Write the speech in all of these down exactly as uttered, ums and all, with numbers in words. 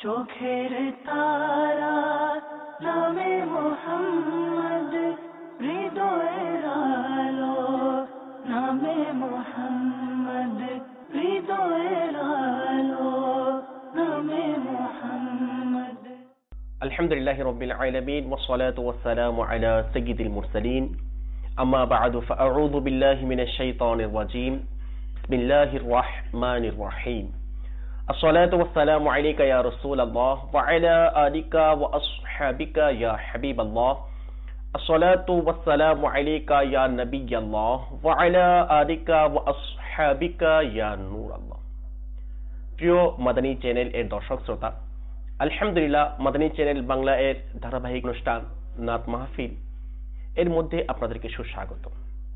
চোখের তারা নামে মোহাম্মদ, হৃদয়ের আলো নামে মোহাম্মদ, হৃদয়ের আলো নামে মোহাম্মদ। আলহামদুলিল্লাহি রাব্বিল আলামিন ওয়াসসালাতু ওয়াসসালামু আলা সাইয়্যিদিল মুরসালিন, আম্মা বা'দু ফাআউযু বিল্লাহি মিনাশ শাইতানির রাজীম। বিসমিল্লাহির রাহমানির রহিম। আসসালাতু ওয়াসসালামু আলাইকা ইয়া রাসূলাল্লাহ ওয়া আলা আলিকা ওয়া আসহাবিকা ইয়া হাবিবাল্লাহ। আসসালাতু ওয়াসসালামু আলাইকা ইয়া নাবিয়াল্লাহ ওয়া আলা আলিকা ওয়া আসহাবিকা ইয়া নূরাল্লাহ। প্রিয় মাদানী চ্যানেল এর দর্শক শ্রোতা, আলহামদুলিল্লাহ মাদানী চ্যানেল বাংলা এর ধারাবাহিক অনুষ্ঠান নাত মাহফিল এর মধ্যে আপনাদেরকে সুস্বাগত।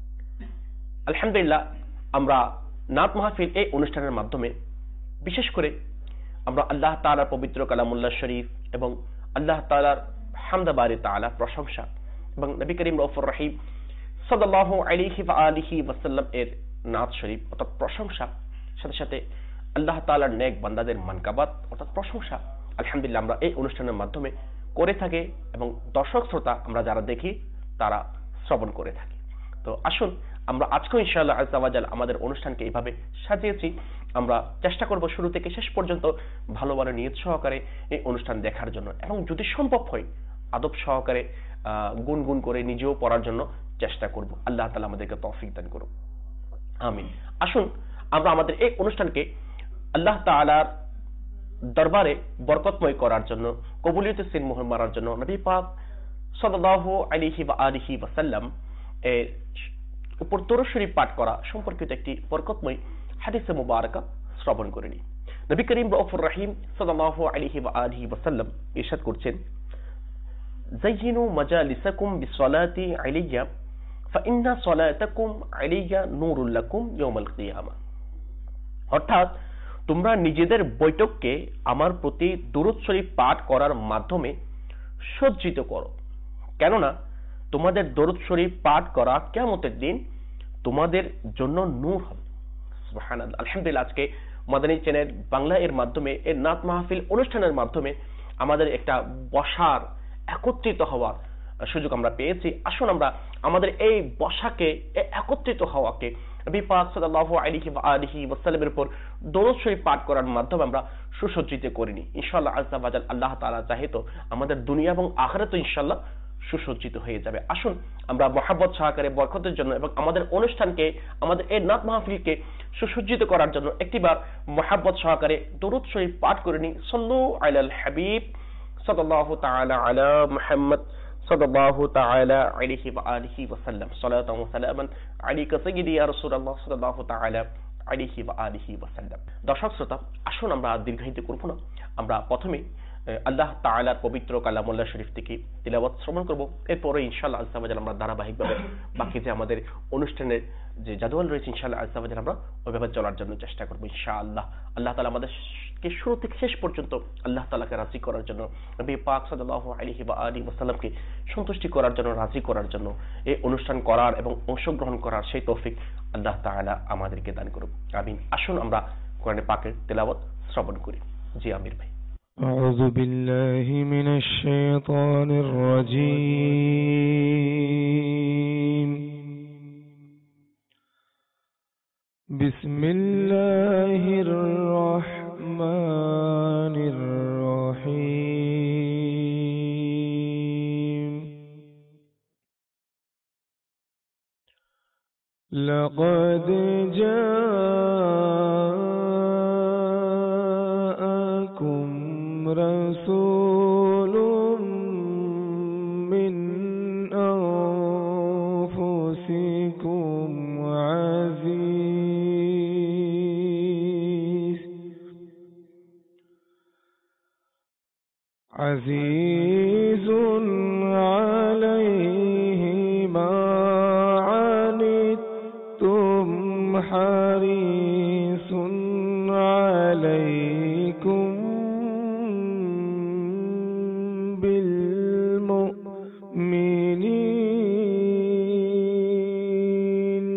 আলহামদুলিল্লাহ আমরা নাত মাহফিল এই অনুষ্ঠানের মাধ্যমে বিশেষ করে আমরা আল্লাহ তাআলার পবিত্র কালামুল্লাহ শরীফ এবং আল্লাহ তাআলার হামদ বারি তাআলা প্রশংসা এবং নবী করিম রাউফুর রহিম সাল্লাল্লাহু আলাইহি ওয়া আলিহি ওয়াসাল্লাম এর নাত শরীফ অর্থাৎ প্রশংসা, সাথে সাথে আল্লাহ তাআলার নেক বান্দাদের মানকাবাত অর্থাৎ প্রশংসা আলহামদুলিল্লাহ আমরা এই অনুষ্ঠানের মাধ্যমে করে থাকি এবং দর্শক শ্রোতা আমরা যারা দেখি তারা শ্রবণ করে থাকি। তো আসুন আমরা আজকে ইনশাআল্লাহ আযজা ওয়া জাল আমাদের অনুষ্ঠানকে এইভাবে সাজিয়েছি। আমরা চেষ্টা করব শুরু থেকে শেষ পর্যন্ত ভালোভাবে নিয়ত সহকারে এই অনুষ্ঠান দেখার জন্য এবং যদি সম্ভব হয় আদব সহকারে গুনগুন করে নিজেও পড়ার জন্য চেষ্টা করব। আল্লাহ তাআলা আমাদেরকে তৌফিক দান করুন, আমিন। আসুন আমরা আমাদের এই অনুষ্ঠানকে আল্লাহ তাআলার দরবারে বরকতময় করার জন্য, কবুলিয়তের সিন মোহর মারার জন্য নবী পাক সাল্লাল্লাহু আলাইহি ওয়া আলিহি ওয়াসাল্লাম এর উপর দরুদ শরীফ পাঠ করা সম্পর্কিত একটি বরকতময় হাদিসে মুবারাকা শ্রবণ করে নিই। নবী করিম রাউফুর রহিম সাল্লাল্লাহু আলাইহি ওয়া আলিহি ওয়াসাল্লাম ইরশাদ করছেন, যায়িনু মাজালিসাকুম বিসসালাতি আলাইয়া ফাইন্না সালাতাকুম আলাইয়া নূরুল লাকুম ইয়াউমাল কিয়ামা। অর্থাৎ তোমরা নিজেদের বৈঠককে আমার প্রতি দুরূদ শরীফ পাঠ করার মাধ্যমে সজ্জিত করো, কেননা তোমাদের দরুদ শরীফ পাঠ করা কিয়ামতের দিন তোমাদের জন্য নূর হবে। সুবহানাল্লাহ। আলহামদুলিল্লাহ আজকে মাদানী চ্যানেল বাংলা এর মাধ্যমে এর নাত মাহফিল অনুষ্ঠানের মাধ্যমে আমাদের একটা বসার, একত্রিত হওয়ার সুযোগ আমরা পেয়েছি। আসুন আমরা আমাদের এই বসাকে, একত্রিত হওয়াকে নবী পাক সাল্লাল্লাহু আলাইহি ওয়া আলিহি ওয়াসাল্লামের উপর দরুদ শরীফ পাঠ করার মাধ্যমে আমরা সুসজ্জিত করিনি। ইনশাআল্লাহ আযজা ওয়া জাল আল্লাহ তাআলা চাহে তো আমাদের দুনিয়া এবং আখিরাতে ইনশাআল্লাহ সুসজ্জিত হয়ে যাবে। আসুন আমরা মহব্বত সহকারে বরকতের জন্য এবং আমাদের অনুষ্ঠানকে, আমাদের এই নাত মাহফিলকে সুসজ্জিত করার জন্য একটিবার মহব্বত সহকারে দরুদ শরীফ পাঠ করে নিই। সাল্লু আলাল হাবিব সাল্লাল্লাহু তাআলা আলা মুহাম্মদ সাল্লাল্লাহু তাআলা আলাইহি ওয়া আলিহি ওয়াসাল্লাম। সালাতান ওয়া সালামান আলাইকা সাইয়্যিদি ইয়া রাসূলুল্লাহ সাল্লাল্লাহু তাআলা আলাইহি ওয়া আলিহি ওয়াসাল্লাম। দর্শক শ্রোতা, আসুন আমরা দীর্ঘায়িত করব না, আমরা প্রথমে আল্লাহ তাআলার পবিত্র কালামুল্লাহ শরীফ থেকে তিলাওয়াত শ্রবণ করব। এরপরে ইনশাআল্লাহ আযজা ওয়া জাল আমরা ধারাবাহিকভাবে বাকি যে আমাদের অনুষ্ঠানের যে জাদওয়াল রয়েছে ইনশাআল্লাহ আযজা ওয়া জাল আমরা ওইভাবে চলার জন্য চেষ্টা করব ইনশাআল্লাহ। আল্লাহ তাআলা আমাদেরকে শুরু থেকে শেষ পর্যন্ত আল্লাহ তাআলাকে রাজি করার জন্য, নবী পাক সাল্লাল্লাহু আলাইহি ওয়া আলিহি ওয়াসাল্লামকে সন্তুষ্টি করার জন্য, রাজি করার জন্য এই অনুষ্ঠান করার এবং অংশগ্রহণ করার সেই তৌফিক আল্লাহ তাআলা আমাদেরকে দান করুন, আমিন। আসুন আমরা কোরআনে পাকের তেলাওয়াত শ্রবণ করি। জি আমির ভাই। أعوذ بالله من الشيطان الرجيم. بسم الله الرحمن الرحيم. لقد جاءكم رسول من أنفسكم عزيز عزيز عليه ما عنتم حريص عليكم بالمؤمنين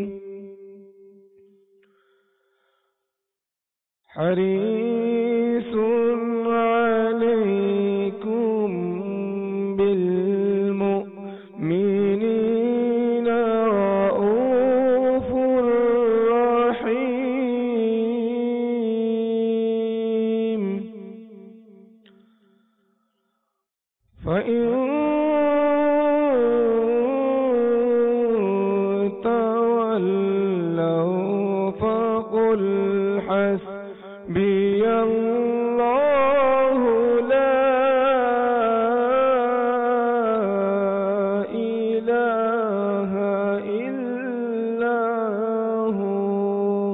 حريص عليكم فإن تولوا فقل حسبي الله لا إله إلا هو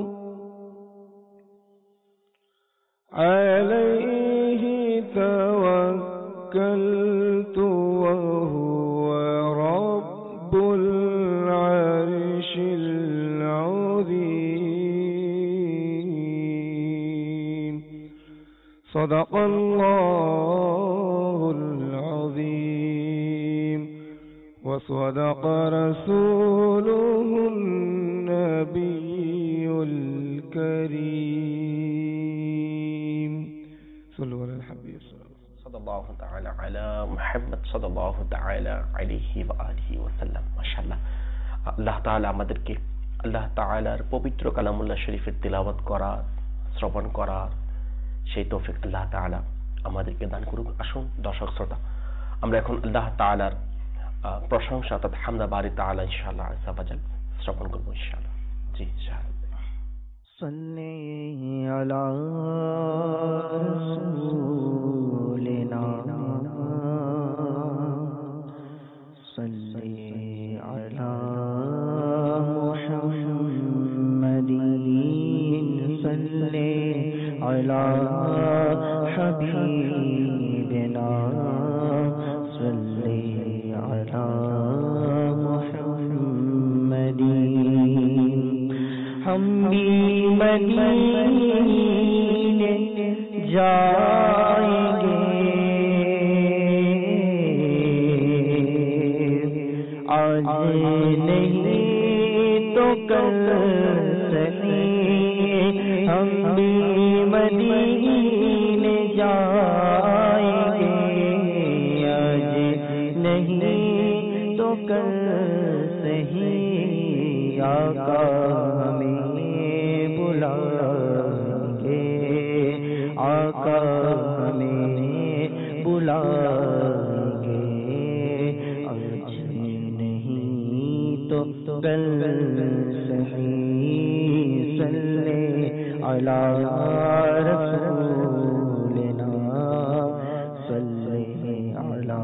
عليه توكلت وهو رب العرش العظيم. صدق الله العظيم وصدق رسوله النبي الكريم. صلوا على الحبيب सल्लल्लाहु ताला अला मुहम्मद सल्लल्लाहु ताला अलैहि व आलिहि ওয়াসাল্লাম। মাশাআল্লাহ, আল্লাহ তাআলা আমাদেরকে আল্লাহ তাআলার পবিত্র কালামুল্লাহ শরীফের তিলাওয়াত করার, শ্রবণ করার সেই তৌফিক আল্লাহ তাআলা আমাদেরকে দান করুক। আসুন দর্শক শ্রোতা, আমরা এখন আল্লাহ তাআলার প্রশংসা অর্থাৎ হামদা বারি তাআলা ইনশাআল্লাহ আযজা ওয়াজাল শ্রবণ করব ইনশাআল্লাহ। জি ইনশাআল্লাহ। सल्ले अला रसूलिना सल्ले अला मुहम्मदीन सल्ले अला हबीबिना सल्ले अला मुहम्मदीन। हम भी मदीने जाएंगे आज नहीं तो कल सही। हम भी मदीने जाएंगे आज नहीं तो कल सही। आका बुलाएंगे, आका हमें बुलाएंगे आज नहीं तो कल सही। सल्ले अला रसूलिना सल्ले अला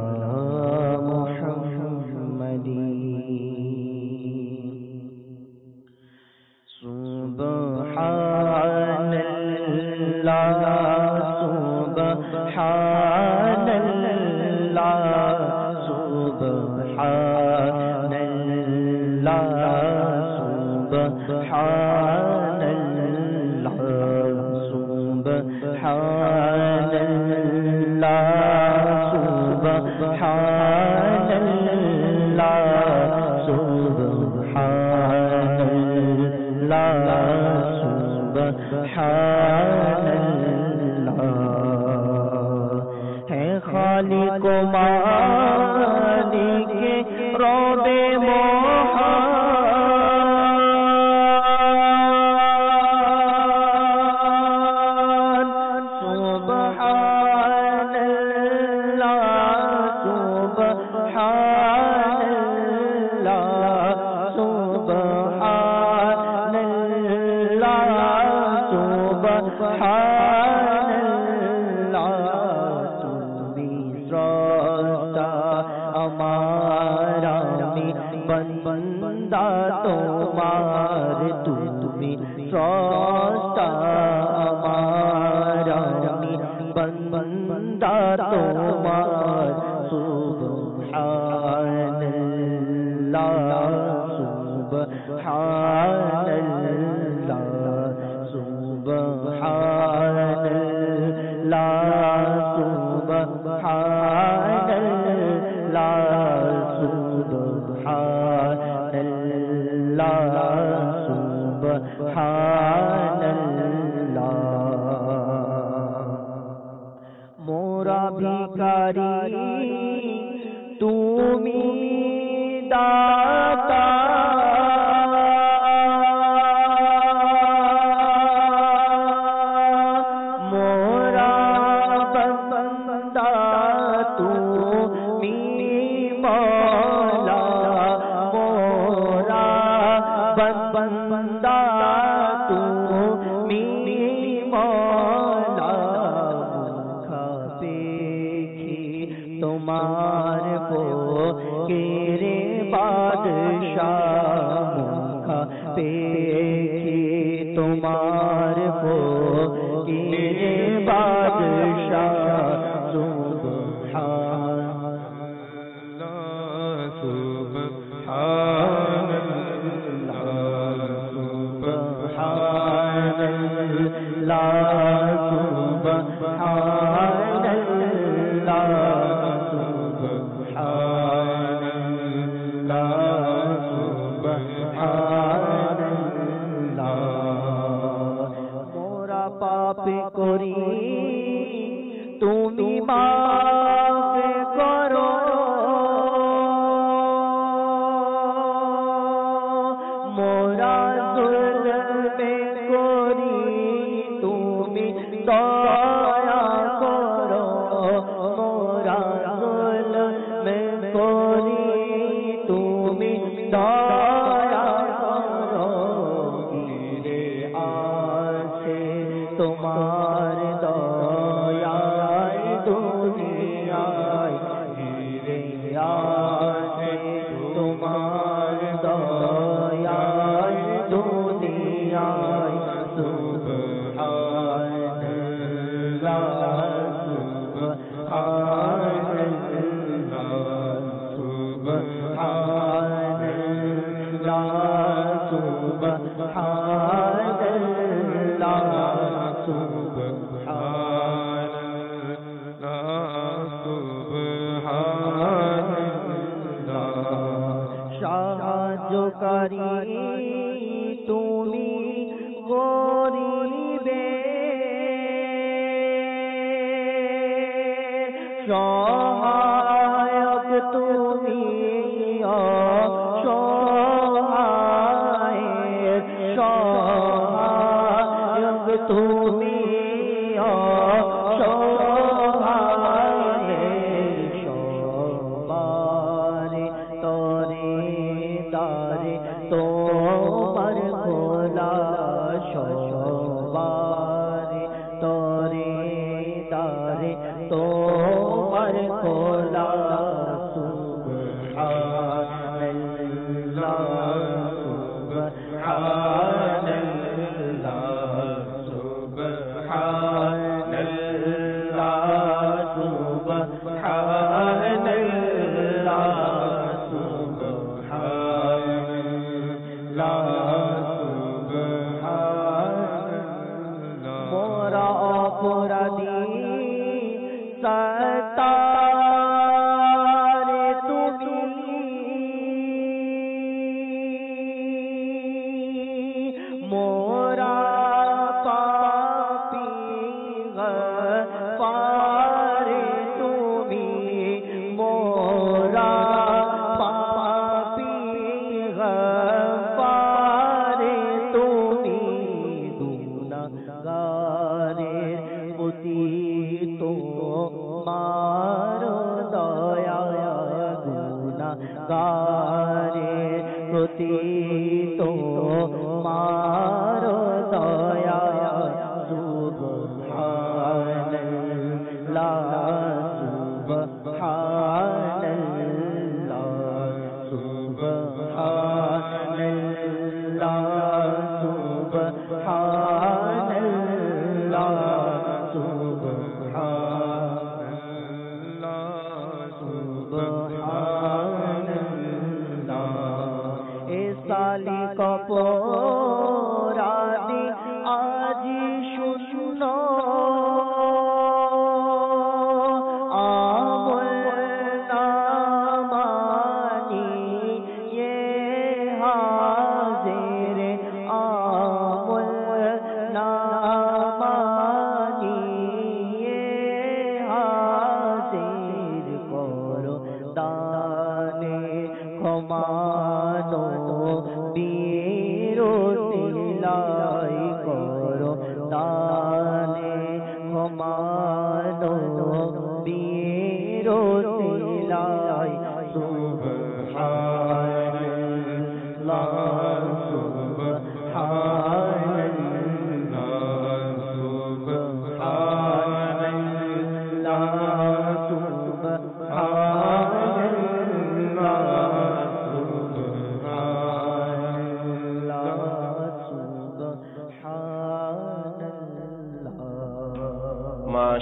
मुहम्मदीन। सुब्हानल्लाह सुब्हानल्लाह सुब्हानल्लाह सुब्हानल्लाह सुब्हानल्लाह सुब्हानल्लाह सुब्हानल्लाह सुब्हानल्लाह। है खालिक मालिक रब्बे मोहन सुब्हानल्लाह सुब्हानल्लाह सुब्हानल्लाह। तुम्ही स्रष्टा हमारा बंदा तुम्हार, तुम्ही स्रष्टा हमारा बंदा तुम्हार। सुब्हानल्लाह सुब्हानल्लाह सुब्हानल्लाह सुब्हानल्लाह सुब्हानल्लाह सुब्हानल्लाह। मोरा भिखारी तुमी दाता, मोरा बंदा तू তোমার ফকিরে বাদশাহ মুখা পেয়েছি তোমার ফকিরে বাদশাহ মোরা পাপ করি তুমি মাফ করো মোরা জুলমে করি তুমি দয়া করো মোরা জুলমে করি তুমি দয়া করো গিরে আছে তোমার দয়ায় দুনিয়ায় গিরে আছে তোমার দয়ায় দুনিয়ায় সুবহানাল্লাহ সুবহানাল্লাহ সুবহানাল্লাহ সাহায্যকারী তুমি গরিবে সহায়ক তুমি অসহায়ের সহায়ক তুমি অসহায়ের সবারে তরে দারে তোমার খোলা সবারে তরে দারে তোমার খোলা সুবহানাল্লাহ সুবহানাল্লাহ সুবহানাল্লাহ সুবহানাল্লাহ মোরা অপরাধী সতারে তুমি মোরা পাপী গফারে তুমি মোরা পাপী গফারে তুমি গুনাহগারের প্রতি তোমার দয়া গুনাহগারের প্রতি তোমার দয়া সুবহানাল্লাহ সুবহানাল্লাহ সুবহানাল্লাহ সুবহানাল্লাহ সুবহানাল্লাহ এ সালি কপরাদি আজি শূন্য আমল নামানি ये हाजिर আমল নামানি ये হাজির করো দানে ক্ষমানো বিরোধিলাই করো দানে ক্ষমানো বিরোধিলাই সুবহানাল্লাহ সুবহানাল্লাহ সুবহানাল্লাহ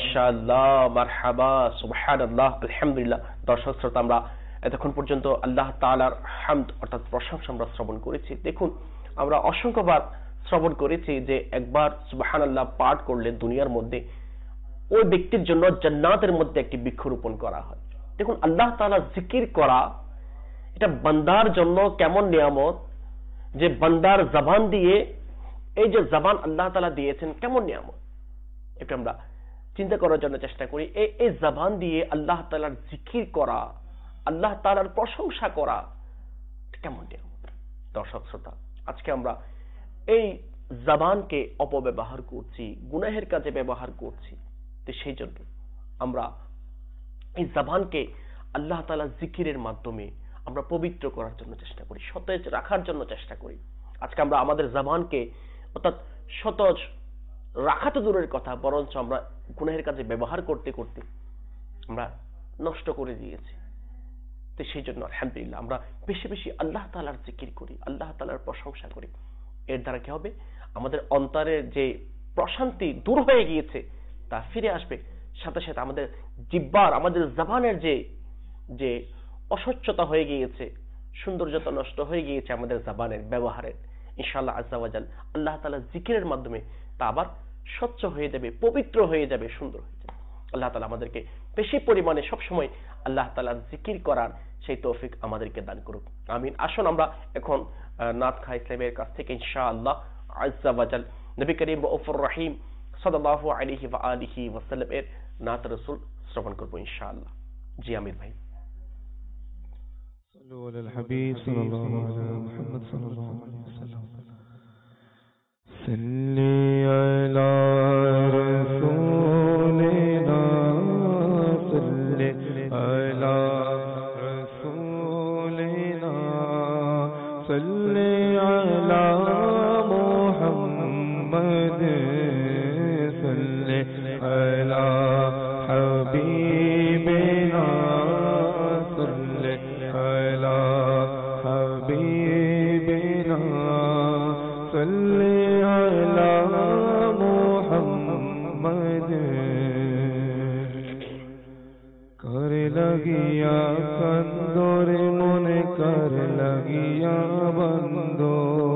মাশাআল্লাহ, মারহাবা, সুবহানাল্লাহ, আলহামদুলিল্লাহ। দর্শক শ্রোতা, আমরা এতক্ষণ পর্যন্ত আল্লাহ তাআলার হামদ অর্থাৎ প্রশংসা আমরা শ্রবণ করেছি। দেখুন, আমরা অসংখ্যবার শ্রবণ করেছি যে একবার সুবহানাল্লাহ পাঠ করলে দুনিয়ার মধ্যে ওই ব্যক্তির জন্য জান্নাতের মধ্যে একটি বৃক্ষরোপণ করা হয়। দেখুন, আল্লাহ তাআলার জিকির করা এটা বান্দার জন্য কেমন নিয়ামত, যে বান্দার জবান দিয়ে, এই যে জবান আল্লাহ তাআলা দিয়েছেন কেমন নিয়ামত, এটা আমরা চিন্তা করার জন্য চেষ্টা করি। এই এই জবান দিয়ে আল্লাহ তাআলার জিকির করা, আল্লাহ তাআলার প্রশংসা করা কেমন নিয়ামত। দর্শক শ্রোতা, আজকে আমরা এই জবানকে অপব্যবহার করছি, গুনাহের কাজে ব্যবহার করছি। তো সেই জন্য আমরা এই জবানকে আল্লাহ তাআলার জিকিরের মাধ্যমে আমরা পবিত্র করার জন্য চেষ্টা করি, সতেজ রাখার জন্য চেষ্টা করি। আজকে আমরা আমাদের জবানকে অর্থাৎ সতেজ রাখা তো দূরের কথা, বরঞ্চ আমরা গুনাহের কাজে ব্যবহার করতে করতে আমরা নষ্ট করে দিয়েছি। তো সেই জন্য আলহামদুলিল্লাহ আমরা বেশি বেশি আল্লাহ তাআলার জিকির করি, আল্লাহ তাআলার প্রশংসা করি। এর দ্বারা কি হবে, আমাদের অন্তরের যে প্রশান্তি দূর হয়ে গিয়েছে তা ফিরে আসবে। সাথে সাথে আমাদের জিহ্বার, আমাদের জবানের যে যে অস্বচ্ছতা হয়ে গিয়েছে, সৌন্দর্যতা নষ্ট হয়ে গিয়েছে আমাদের জবানের ব্যবহারের, ইনশাআল্লাহ আযজা ওয়া জাল আল্লাহ তাআলার জিকিরের মাধ্যমে তা আবার স্বচ্ছ হয়ে যাবে, পবিত্র হয়ে যাবে, সুন্দর হয়ে যাবে। আল্লাহ তাআলা আমাদেরকে বেশি পরিমাণে সবসময় আল্লাহ তাআলার জিকির করার সেই তৌফিক আমাদেরকে দান করুক, আমিন। আসুন আমরা এখন নাত খা ইসলামের কাছ থেকে ইনশাআল্লাহ আযজা ওয়া জাল নবী করিম রউফুর রহিম সাল্লাল্লাহু আলাইহি ওয়া আলিহি ওয়াসাল্লাম এর নাত রাসূল শ্রবণ করব ইনশাআল্লাহ। জি আমির ভাই। صلوا على الحبيب صلى الله على محمد صلى الله عليه وسلم. صلي على رسولنا صلي على رسولنا صلي على محمد صلي على حبيبنا صلي على حبيبنا صلي على محمد कर लगिया कंदोर मन कर लगिया बंदो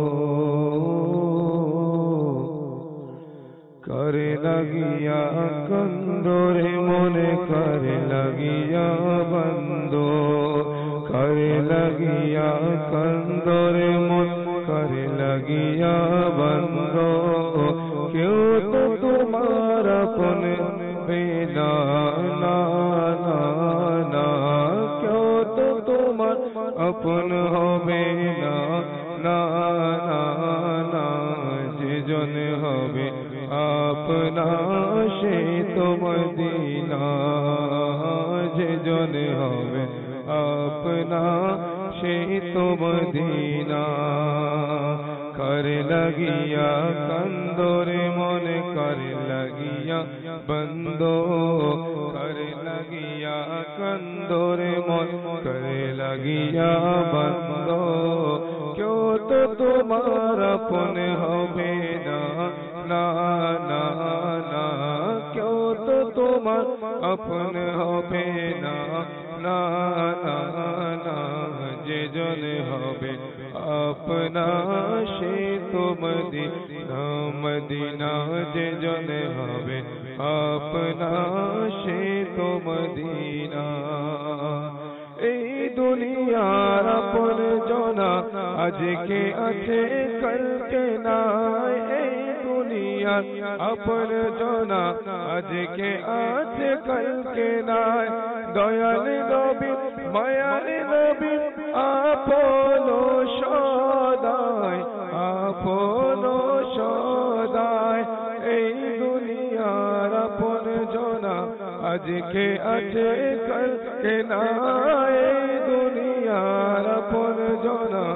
कर लगिया कंदोर मन कर लगिया बंदो कर लगिया कंदोर मन कर लगिया बंदो क्यों तो तुम्हारा अपन बिना ना ना ना क्यों तो तुम्हार अपन हो बिना ना ना ना जे जन हबे अपना से तो मदीना जे जन हबे अपना से तो मदीना कर लगिया कंदोर मन कर लगिया बंदो कर लगिया कंदोर मन कर लगिया बंदो क्यों तो तुम्हारा अपन होबे ना ना ना ना क्यों तो तुम्हार अपन होबे ना ना ना ना जे जन होबे अपना से तो मदीना मदीना जे जन होबे अपना से तो मदीना এই দুনিয়ার আপন জনা আজকে আছে কালকে নাই এই দুনিয়ার আপন জনা আজকে আছে কালকে নাই দয়াল নবী মায়ার নবী আপন সদাই আপন সদাই এই দুনিয়ার আপন জনা আজকে আছে কালকে নাই দুনিয়ার আপন জনা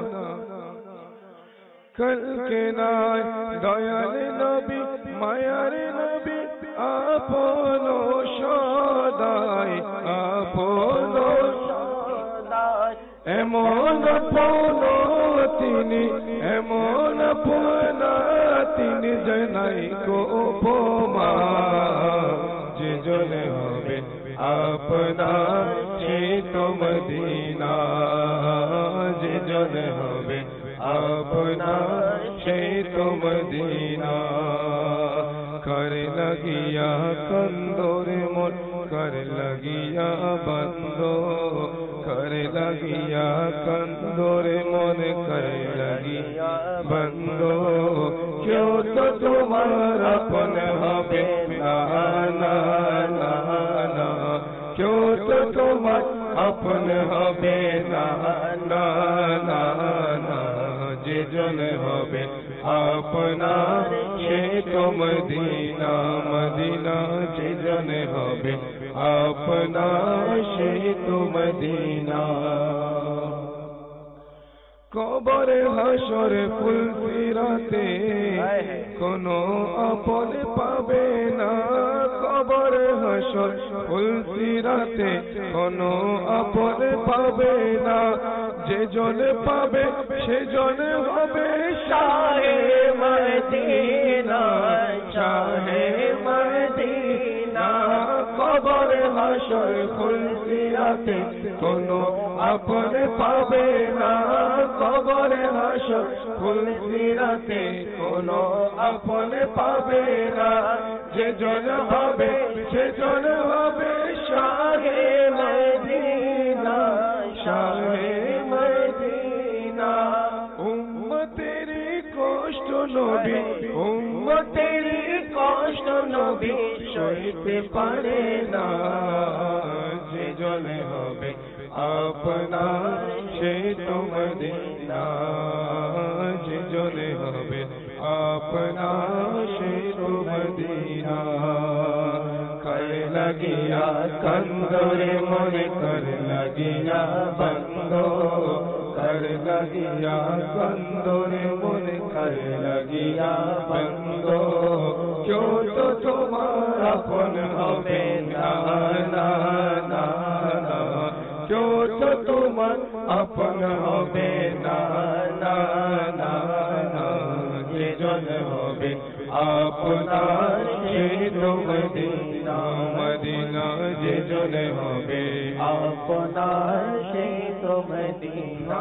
কালকে নাই দয়াল নবী মায়ার নবী আপন সদাই আপন সদাই এমন আপন তিনি এমন আপন তিনি জানাই গো উপমা যে আপনার সেই তো মদিনা যে জন হবে আপনার সেই তো মদিনা कर लगिया कंदोर मोर कर लगिया बंदो कर लगिया कंदोर मोर कर लगिया बंदो क्यों तो तुम्हारा अपन हबे ना ना ना ना क्यों तो तुम्हार अपन हबे ना ना ना ना जे जन हबे আপনার সে তো মদিনা মদিনা যে জন হবে আপনার সে তো মদিনা কবর হাসর ফুলসিরাতে কোনো আপন পাবে না কবর হাসর ফুলসিরাতে কোনো আপন পাবে না যে জন পাবে সে জন হবে শাহে মদিনা শাহে মদিনা কবর হাসর ফুলসিরাতে কোনো আপন পাবে না কবর হাসর ফুলসিরাতে কোনো আপন পাবে না যে জন হবে সে জন হবে শাহে মদিনা শাহে মদিনা উম্মতের কষ্ট নবী উম্মতের কষ্ট নবী সইতে পারে না যে জন হবে আপনার সে তো মদিনা যে জন হবে আপনার সে তো মদিনা कर लगिया कंदोरे मोरे कर लगिया बंदो कर लगिया कंदोरे मोरे कर लगिया बंदो क्यों तो तुम्हारा अपन हबे ना ना ना ना क्यों तो तुम्हार अपन हबे ना ना ना ना जे जन हबे আপনার সেই তো মদিনা মদিনা যে জন হবে আপনার সেই তো মদিনা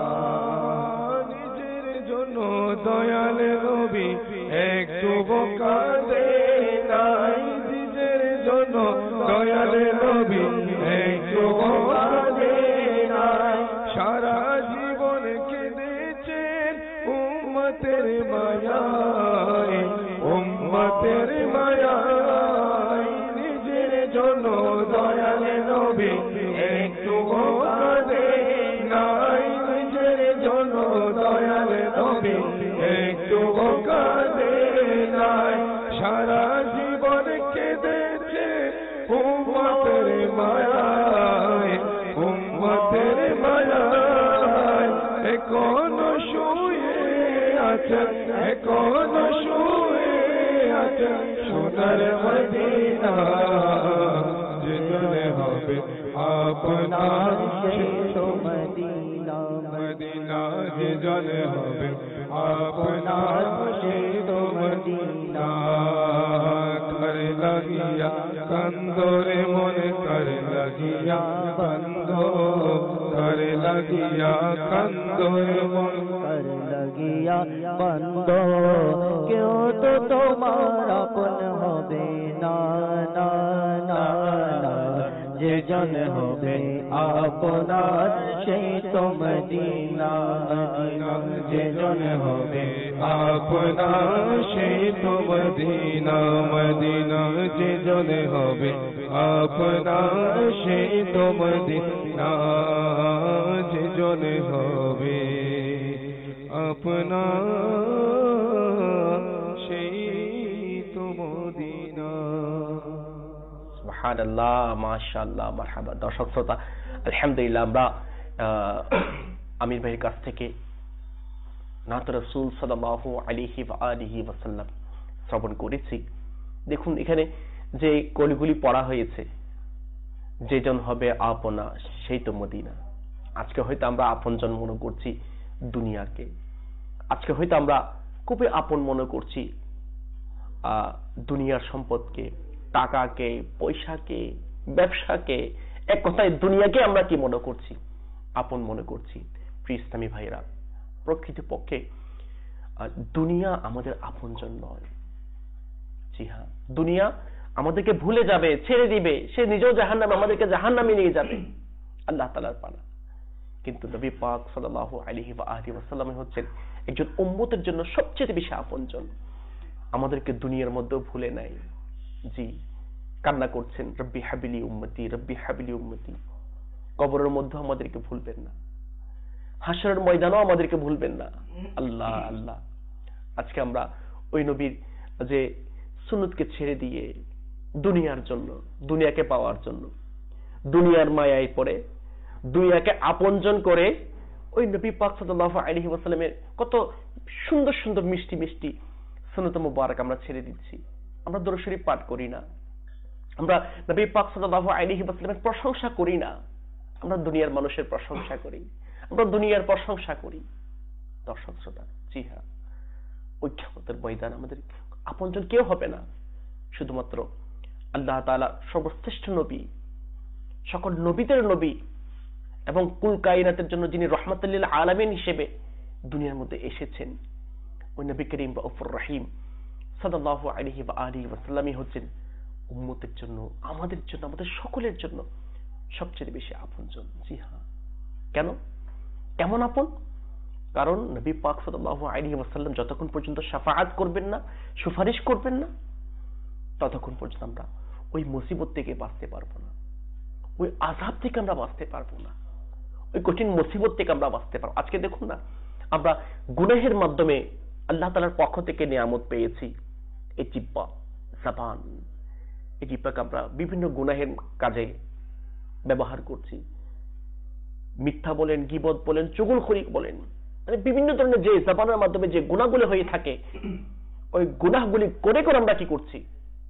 নিজের জন্য দয়াল নবী একটু কাঁদে নাই নিজের জন্য দয়াল নবী একটু কাঁদে নাই সারা জীবন কেঁদেছেন উম্মতের মায়ায় উম্মতের মায়ায় নিজের জন্য দয়াল নবী একটু কাঁদে নাই নিজের জন্য দয়াল নবী একটু কাঁদে নাই সারা জীবন কেঁদেছে উম্মতের মায়ায় উম্মতের মায়ায় এখনো শুয়ে আছে এখনো শুয়ে আছে সোনার মদিনা যে জন হবে আপনার সেই তো মদিনা মদিনা যে জন হবে আপনার সেই তো মদিনা कर लगिया कंदोरे मोरे कर लगिया बंदो कर लगिया कंदोरे मोरे कर लगिया बंदो क्यों तो तुम्हार अपन होबे ना ना ना ना যে জন হবে আপনার সেই তো মদিনা যে জন হবে আপনার সেই তো মদিনা মদিনা যে জন হবে আপনার সেই তো মদিনা যে জন হবে আপনার সেই তো মদিনা সুবহানাল্লাহ মাশাআল্লাহ মারহাবা। দর্শক শ্রোতা, আলহামদুলিল্লাহ আমরা আমির ভাইয়ের কাছ থেকে নাত রাসূল সাল্লাল্লাহু আলাইহি ওয়া আলিহি ওয়াসাল্লাম শ্রবণ করেছি। দেখুন এখানে যে কলিগুলি পড়া হয়েছে, যেজন হবে আপনা সেই তো মদিনা। আজকে হয়তো আমরা আপনজন মনে করছি দুনিয়াকে, আজকে হয়তো আমরা খুবই আপন মনে করছি দুনিয়ার সম্পদকে, টাকাকে, পয়সাকে, ব্যবসাকে, এক কথায় দুনিয়াকে আমরা কি মনে করছি? আপন মনে করছি। প্রিয় ইসলামী ভাইরা, প্রকৃতপক্ষে দুনিয়া আমাদের আপনজন নয়। জি হ্যাঁ, দুনিয়া আমাদেরকে ভুলে যাবে, ছেড়ে দিবে, সে নিজেও জাহান্নামে, আমাদেরকে জাহান্নামে নিয়ে যাবে, আল্লাহ তাআলার পানা। কিন্তু নবী পাক সাল্লাল্লাহু আলাইহি ওয়া আলিহি ওয়াসাল্লাম হচ্ছেন একজন উম্মতের জন্য সবচেয়ে বেশি আপনজন। আমাদেরকে দুনিয়ার মধ্যেও ভুলে নাই। জি, কান্না করছেন, রব্বি হাবিলি উম্মতি, রব্বি হাবিলি উম্মতি। কবরের মধ্যে আমাদেরকে ভুলবেন না, হাসরের ময়দানেও আমাদেরকে ভুলবেন না। আল্লাহ আল্লাহ, আজকে আমরা ওই নবীর যে সুন্নতকে ছেড়ে দিয়ে দুনিয়ার জন্য, দুনিয়াকে পাওয়ার জন্য, দুনিয়ার মায়ায় পড়ে, দুনিয়াকে আপনজন করে ওই নবী পাক সাল্লাল্লাহু আলাইহি ওয়াসাল্লামের কত সুন্দর সুন্দর মিষ্টি মিষ্টি সুন্নত মুবারক আমরা ছেড়ে দিচ্ছি। আমরা দরুদ শরীফ পাঠ করি না, আমরা নবী পাক সাল্লাল্লাহু আলাইহি ওয়াসাল্লামের প্রশংসা করি না, আমরা দুনিয়ার মানুষের প্রশংসা করি, আমরা দুনিয়ার প্রশংসা করি। দর্শক শ্রোতা, জি হ্যাঁ, ওই কিয়ামতের ময়দান আমাদের আপনজন কেউ হবে না, শুধুমাত্র আল্লাহ তাআলা সর্বশ্রেষ্ঠ নবী, সকল নবীদের নবী এবং কুল কায়নাতের জন্য যিনি রহমাতুল লিল আলামিন হিসেবে দুনিয়ার মধ্যে এসেছেন, ওই নবী করিম রাউফুর রহিম সাল্লাল্লাহু আলাইহি ওয়া আলিহি ওয়াসাল্লামই হচ্ছেন উম্মতের জন্য, আমাদের জন্য, আমাদের সকলের জন্য সবচেয়ে বেশি আপনজন। জি হ্যাঁ, কেন? কেমন আপন? কারণ নবী পাক সাল্লাল্লাহু আলাইহি ওয়াসাল্লাম যতক্ষণ পর্যন্ত শাফাআত করবেন না, সুপারিশ করবেন না, ততক্ষণ পর্যন্ত আমরা ওই মুসিবত থেকে বাঁচতে পারবো না, ওই আযাব থেকে আমরা বাঁচতে পারবো না, ওই কঠিন মুসিবত থেকে আমরা বাঁচতে পারবো। আজকে দেখুন না, আমরা গুনাহের মাধ্যমে আল্লাহ তাআলার পক্ষ থেকে নিয়ামত পেয়েছি, এই জিহ্বা, জবান, এই জিহ্বাকে আমরা বিভিন্ন গুনাহের কাজে ব্যবহার করছি। মিথ্যা বলেন, গীবত বলেন, চুগলখড়ি বলেন, মানে বিভিন্ন ধরনের যে জবানের মাধ্যমে যে গুনাহগুলো হয়ে থাকে, ওই গুনাহগুলি করে করে আমরা কি করছি?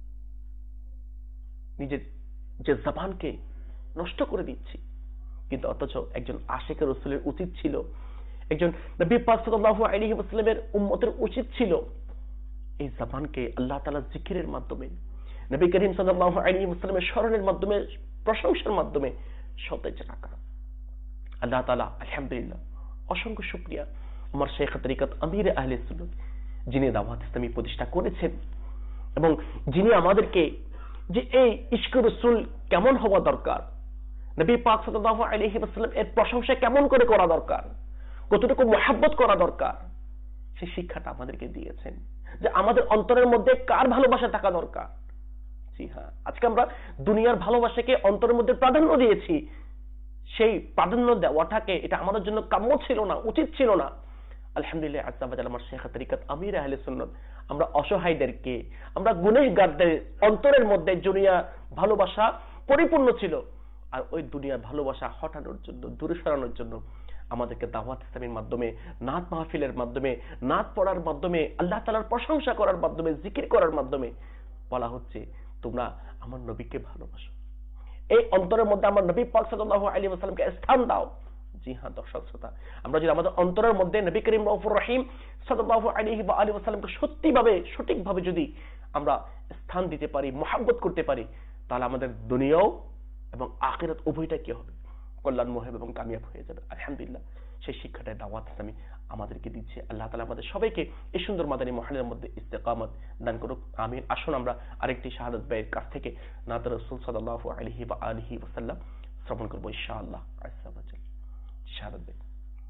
নিজের যে জবানকে নষ্ট করে দিচ্ছি। কিন্তু অথচ একজন আশিক রাসূলের উচিত ছিল, একজন নবী পাক সাল্লাল্লাহু আলাইহি ওয়াসাল্লামের উম্মতের উচিত ছিল এই জবানকে আল্লাহ তাআলার জিকিরের মাধ্যমে, নবী করিম সাল্লাল্লাহু আলাইহি ওয়াসাল্লামের স্মরণের মাধ্যমে, প্রশংসার মাধ্যমে সতেজ রাখা। আল্লাহ তাআলা আলহামদুলিল্লাহ, অসংখ্য শুকরিয়া, আমার শেখ তরিকত আমির আহলে সুন্নাত যিনি দাওয়াত ইসলামী প্রতিষ্ঠা করেছেন এবং যিনি আমাদেরকে যে এই ইশক রাসূল কেমন হওয়া দরকার, নবী পাক সাল্লাল্লাহু আলাইহি ওয়াসাল্লাম এর প্রশংসা কেমন করে করা দরকার, কতটুকু মহব্বত করা দরকার, সেই শিক্ষাটা আমাদেরকে দিয়েছেন, যে আমাদের অন্তরের মধ্যে কার ভালোবাসা থাকা দরকার। জি হ্যাঁ, আজকে আমরা দুনিয়ার ভালোবাসাকে অন্তরের মধ্যে প্রাধান্য দিয়েছি। সেই প্রাধান্য দেওয়াটাকে এটা আমাদের জন্য কাম্য ছিল না, উচিত ছিল না। আলহামদুলিল্লাহ, আজ্জা ওয়াজাল আমার শেখ তরিকত আমির আহলে সুন্নাত আমরা অসহায়দেরকে, আমরা গুনাহগারদের অন্তরের মধ্যে দুনিয়া ভালোবাসা পরিপূর্ণ ছিল, আর ওই দুনিয়ার ভালোবাসা হটানোর জন্য, দূরে সরানোর জন্য আমাদেরকে দাওয়াত ইসলামের মাধ্যমে, নাত মাহফিলের মাধ্যমে, নাত পড়ার মাধ্যমে, আল্লাহ তাআলার প্রশংসা করার মাধ্যমে, জিকির করার মাধ্যমে বলা হচ্ছে তোমরা আমার নবীকে ভালোবাসো, এই অন্তরের মধ্যে আমার নবী পাক সাল্লাল্লাহু আলাইহি ওয়াসাল্লামকে স্থান দাও। জি হ্যাঁ দর্শক শ্রোতা, আমরা যদি আমাদের অন্তরের মধ্যে নবী করিম রাউফুর রহিম সাল্লাল্লাহু আলাইহি ওয়া আলিহি ওয়াসাল্লামকে সত্যিভাবে, সঠিকভাবে যদি আমরা স্থান দিতে পারি, মহব্বত করতে পারি, তাহলে আমাদের দুনিয়াও এবং আখিরাত উভয়টা কি হবে? কল্যাণময় এবং কামিয়াব হয়ে যাবে। আলহামদুলিল্লাহ, সেই শিক্ষাটাই দাওয়াত ইসলামী আমাদেরকে দিচ্ছে। আল্লাহ তাআলা আমাদের সবাইকে এই সুন্দর মাদানী মহলের মধ্যে ইস্তেকামত দান করুক, আমিন। আসুন আমরা আরেকটি শাহাদাত ভাইয়ের কাছ থেকে নাত রাসূল সাল্লাল্লাহু আলাইহি ওয়া আলিহি ওয়াসাল্লাম শ্রবণ করব ইনশাআল্লাহ। আসসালামু আলাইকুম। শাহাদাত ভাই।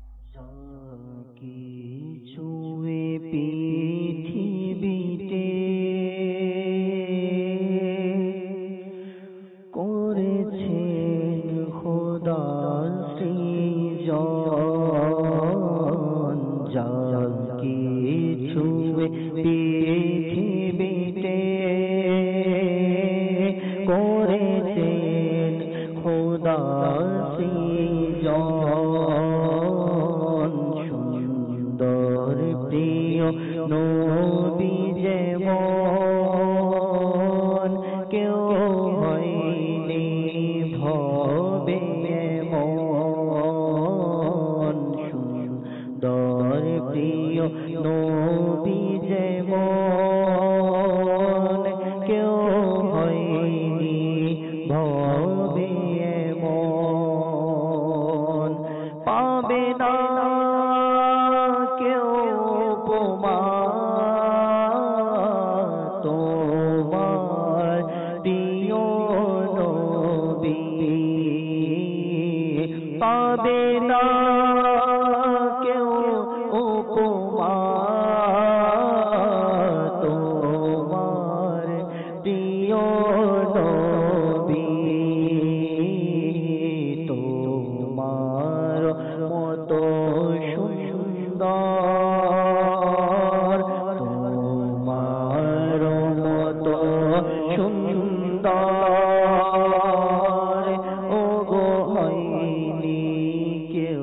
কিছুয়ে পৃথিবীতে করেছেন খোদা সৃজন, যা কিছুয়ে পৃথিবীতে করেছেন খোদা সৃজন, সুন্দর প্রিয় নবী যেমন কেউ হয়নি ভবে এমন, সুন্দর প্রিয় নবী যেমন কেউ হয়নি ভবে এমন। পাবে না কেউ উপমা তোমার প্রিয় নবী, তোমার মতো সুন্দর, তোমার মতো সুন্দর ওগো হয়নি কেউ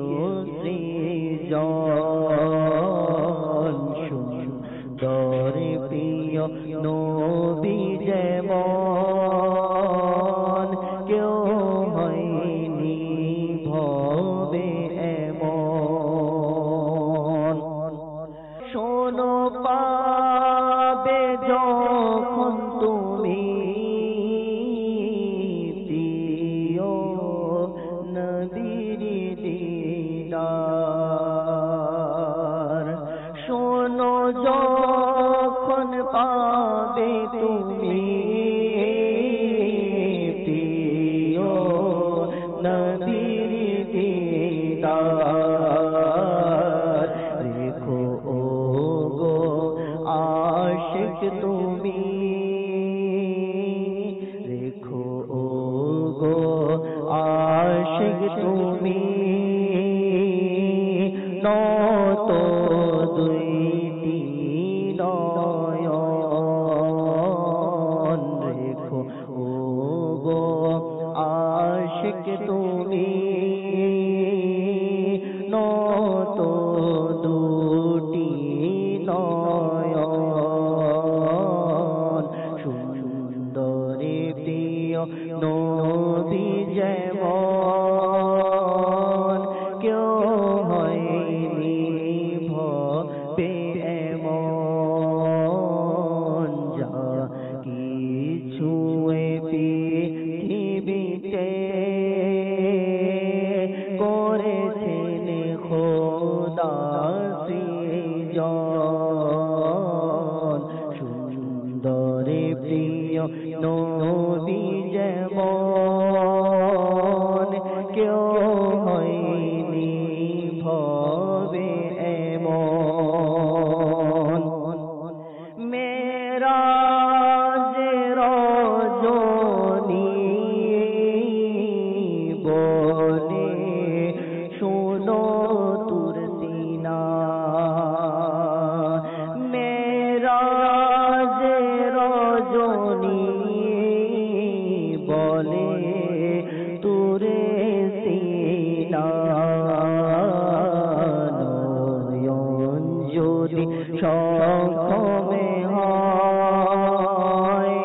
সৃজন। সুন্দর প্রিয় নবী যেমন কেউ হয়নি ভবে এমন। শোনো পাবে যখন তুমি প্রিয় নবীর দিদার, শোনো যখন পাবে তুমি প্রিয় নবীর দিদার, রেখো ও গো আশিক তুমি, রেখো ও গো আশিক তুমি, নত দুইটি নয়ন, রেখো ও গো আশিক তুমি, নত দুটি নয়ন। সুন্দরী প্রিয় নবী যেমন কেউ হয়নি ভবে এমন। যা কিছু পৃথিবীতে করেছেন খোদা সৃজন, সুন্দরী প্রিয় নবী যেমন কেউ হয়নি ভবে এমন। মেরাজের রজনী বলে শোনো তুর সিনা, মেরাজের রজনী বলে তুরে সিনা, নয়ন যদি সক্ষমে হয়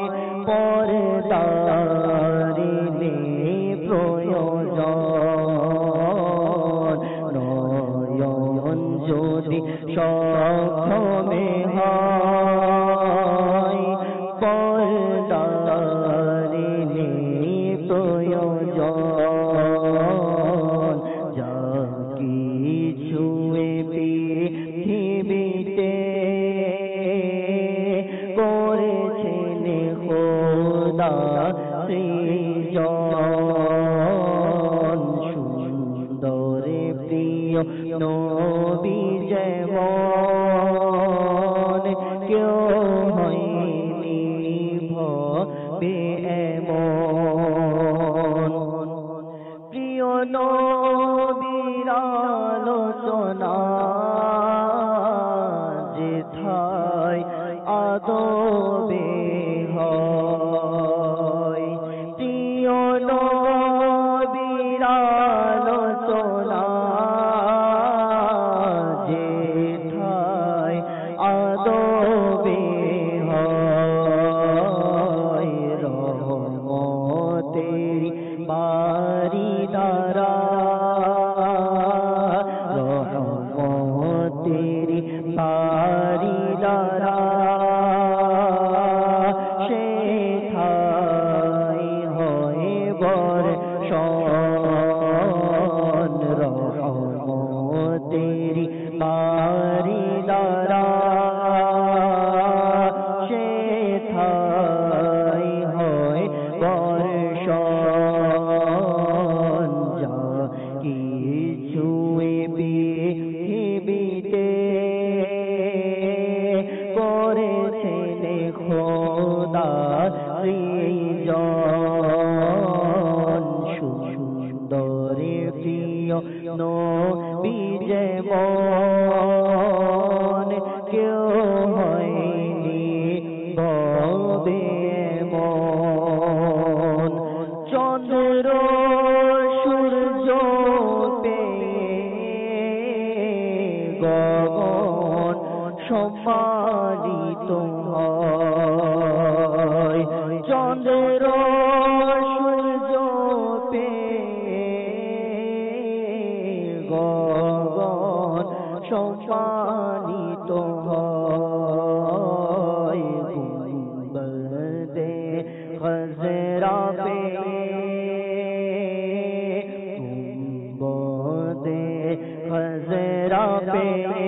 পরদারিনে প্রয়োজন, নয়ন যদি সক্ষমে হয় পরদারিনে প্রয়োজন। যা কিছু পৃথিবীতে করেছেন খোদা সৃজন, সুন্দরী প্রিয় নবী যেমন কেউ হয়নি ভবে এমন। প্রিয় নবীর আলোচনা যেথায় আদবে হয়, প্রিয় নবীর আলোচনা যেথায় আদবে হয়, রহমতের বারি দ্বারা, রহমতের বারি দ্বারা সেথায় হয় বর্ষণ, রহমতের বারি দ্বারা সেথায় হয় বর্ষণ। যা প্রিয় নবী যেমন কেউ হয়নি ভবে মন চন্দ্র সূর্য গগন সম্মানিত হয় চন্দ্র সূর্য পে গগন সম্মানিত হয় গুম্বদে খজরা পে গুম্বদে খজরা পে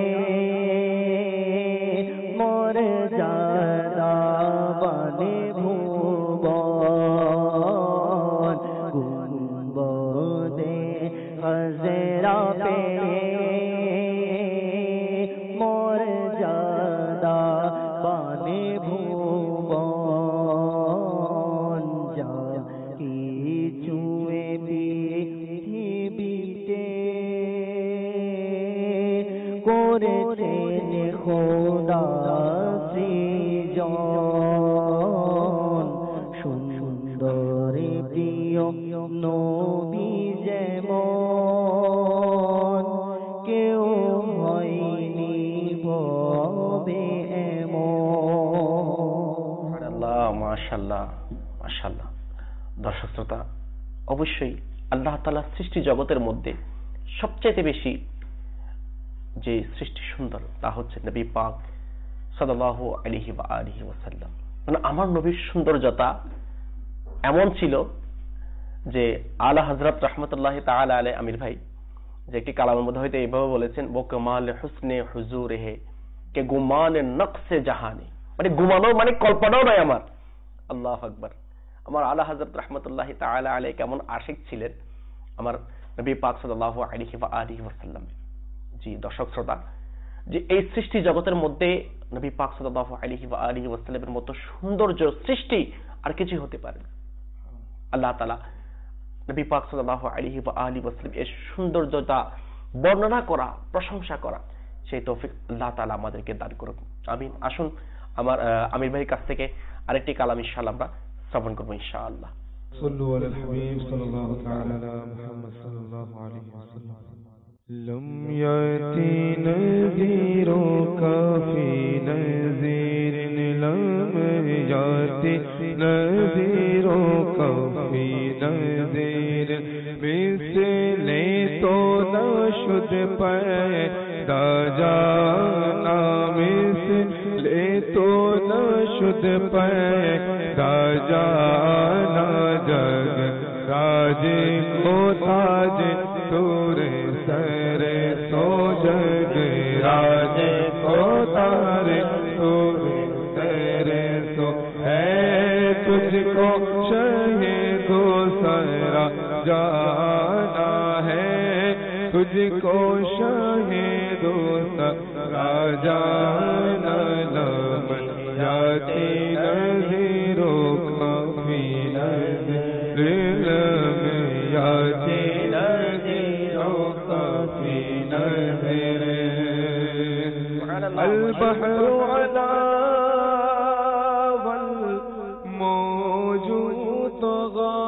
মোর জাদা বানে ভুবন গুম্বদে খজরা পে মোর জাদা বানে ভুবন যা কিছুয়ে পৃথিবীতে করেছেন খোদা সৃজন সুন্দর প্রিয় নবী যেমন কেউ হয়নি ভবে এমন। আল্লাহ মাশাআল্লাহ মাশাআল্লাহ। দর্শক শ্রোতা, অবশ্যই আল্লাহ তাআলা সৃষ্টি জগতের মধ্যে সবচেয়ে বেশি যে সৃষ্টি সুন্দর তা হচ্ছে নবী পাক সাল্লাল্লাহু আলাইহি ওয়া আলিহি ওয়াসাল্লাম। মানে আমার নবীর সৌন্দর্যতা এমন ছিল যে আলা হযরত রাহমাতুল্লাহি তাআলা আলাইহি আমির ভাই যে একটি কালামের মধ্যে হয়তো এইভাবে বলেছেন, ও কামাল হুসনে হুজুরিহি কে গুমানে নকশে জাহানে, মানে ঘুমানো মানে কল্পনাও নয় আমার। আল্লাহু আকবার। আমার আলা হযরত রাহমাতুল্লাহি তাআলা আলাইহি কেমন আশিক ছিলেন আমার নবী পাক সাল্লাল্লাহু আলাইহি ওয়া আলিহি ওয়াসাল্লাম। জি দর্শক শ্রোতা, যে এই সৃষ্টি জগতের মধ্যে নবী পাক সাল্লাল্লাহু আলাইহি ওয়া আলিহি ওয়াসাল্লামের মতো সৌন্দর্য সৃষ্টি আর কিছু হতে পারে না। আল্লাহ তাআলা নবী পাক সাল্লাল্লাহু আলাইহি ওয়া আলিহি ওয়াসাল্লাম এর সৌন্দর্যতা বর্ণনা করা, প্রশংসা করা, সেই তৌফিক আল্লাহ তাআলা আমাদেরকে দান করুন। আমিন। আসুন আমার আমির ভাইয়ের কাছ থেকে আরেকটি কালাম ইনশাআল্লাহ আমরা শ্রবণ করব ইনশাআল্লাহ। صلوا على الحبيب صلى الله تعالى على محمد صلى الله عليه وسلم. لم يأتي نذير كافي نذير لم يأتي نذير كافي نذير مثل تو نشد پیدا جانا مثل تو نشد پیدا جانا جگ راج کو تاج تورے سر تو جگ راج کو تارے تورے سر تو ہے تجھ کو شہید و سارا جانا ہے تجھ کو شہید و سارا جانا لمن یاتی نذیر و کافی نذیر لمن یاتی البحر على والموج طغى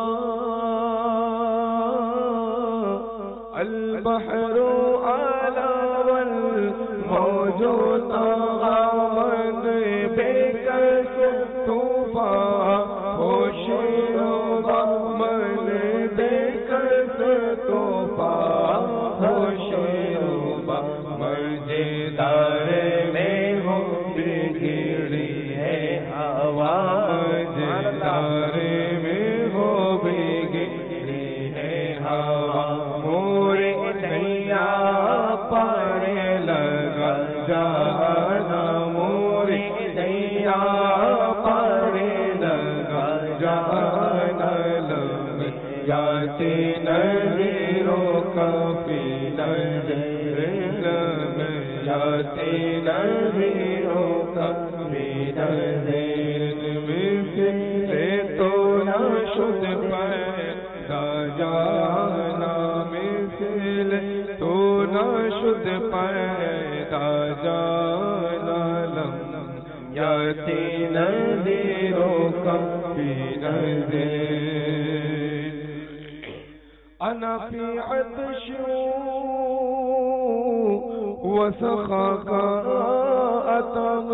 البحر على والموج طغى من بكس طوفان وشربا من بكس طوفان وشربا مجدار میں ہو بگڑی ہے ہوا مجدار میں ہو بگڑی ہے ہوا مورے نیا پار لگا جانا مورے نیا پار لگا جانا لگ جاتے نذیروں کافی نذیر جاتے نذیروں کافی نذیر مثل تو نشد پیدا جانا مثل नाशुद पैदा जालम याती नज़ीरों का फी नज़ीर अना फी अतशू वसखा का अतम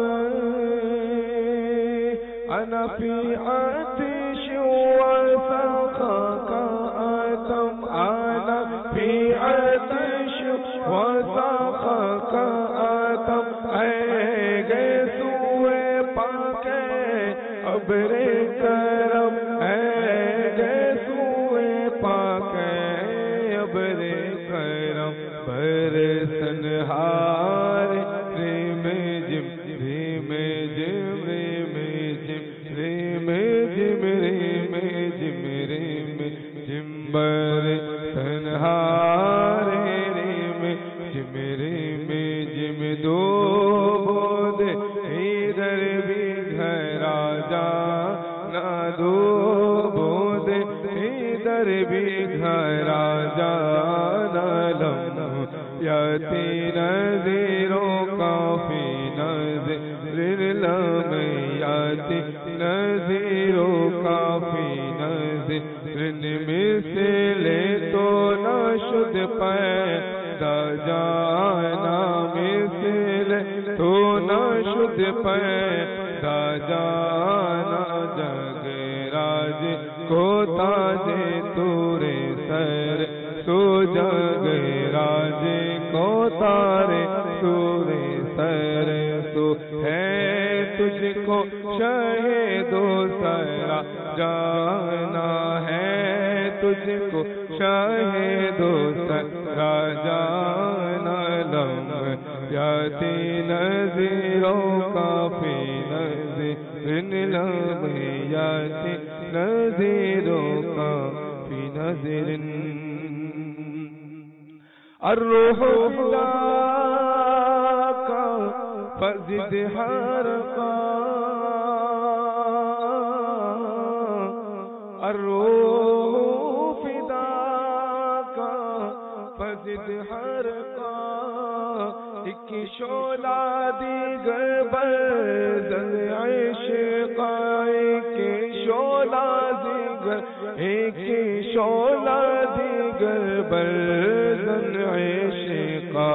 अना फी अतशू वसखा का अतम अना फी अतशू वसखा का अतम ऐ सुए पाके अबरे करम ऐ सुए पाके अबरे करम बरसनहार रिम जिम रिम जिम रिम जिम रिम जिम रिम जिम रिम जिम बरसनहार रिम जिम रिम जिम दो बोद इधर भी घरा जाना दो बोद इधर भी घरा जाना लम याती नज़ीरों का फी नज़ीर लम याती नज़ीरों का फी नज़ीर मिसले तो नाशुद पैदा जाना मिसले तो नाशुद पैदा जाना जग राज को ताजे तूरे सर सो जग राज को तारे सूरे सर सो है तुझको शहीदो सरा जाना है तुझको शहीदो सरा जाना लम याती नज़ीरों का फी नज़ीर लम याती नज़ीरों का फी नज़ीर अर्रूह का फज़िद हरका अर्रूह फिदा का फज़िद हरका एक शोला दीगर बज़ल इश्क़ा एक शोला दीगर एक शोला दीगर बज़ल इश्क़ा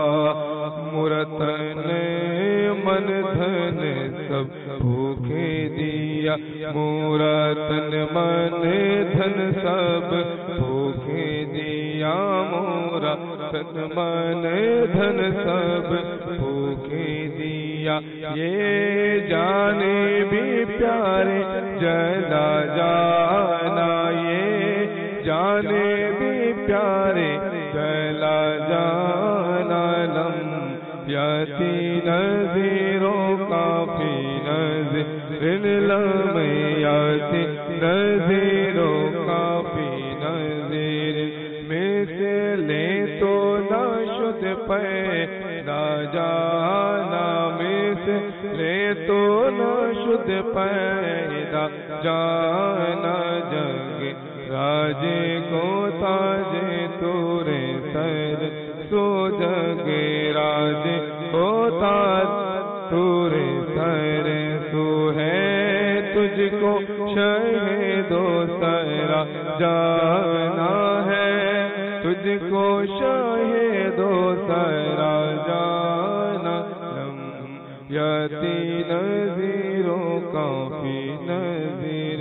मुरतन मन धन सब भूखे दिया मुरतन मन धन सब भूखे दिया मुरतन मन धन सब भूखे दिया ये जाने भी प्यारे जला जाना ये जाने भी प्यारे जला जाना लम याती नज़ीरों का फी नज़ीर लम याती नज़ीरों का फी नज़ीर मिसले तो नाशुद पैदा जाना मिसले तो नाशुद पैदा जाना जग राजे को ताजे तूरे सर सो जग राजे को ताज तूरे सर सो है तुझको शहीदो सरा जाना है तुझको शहीदो सरा जाना लम याती नज़ीरों का फी नज़ीर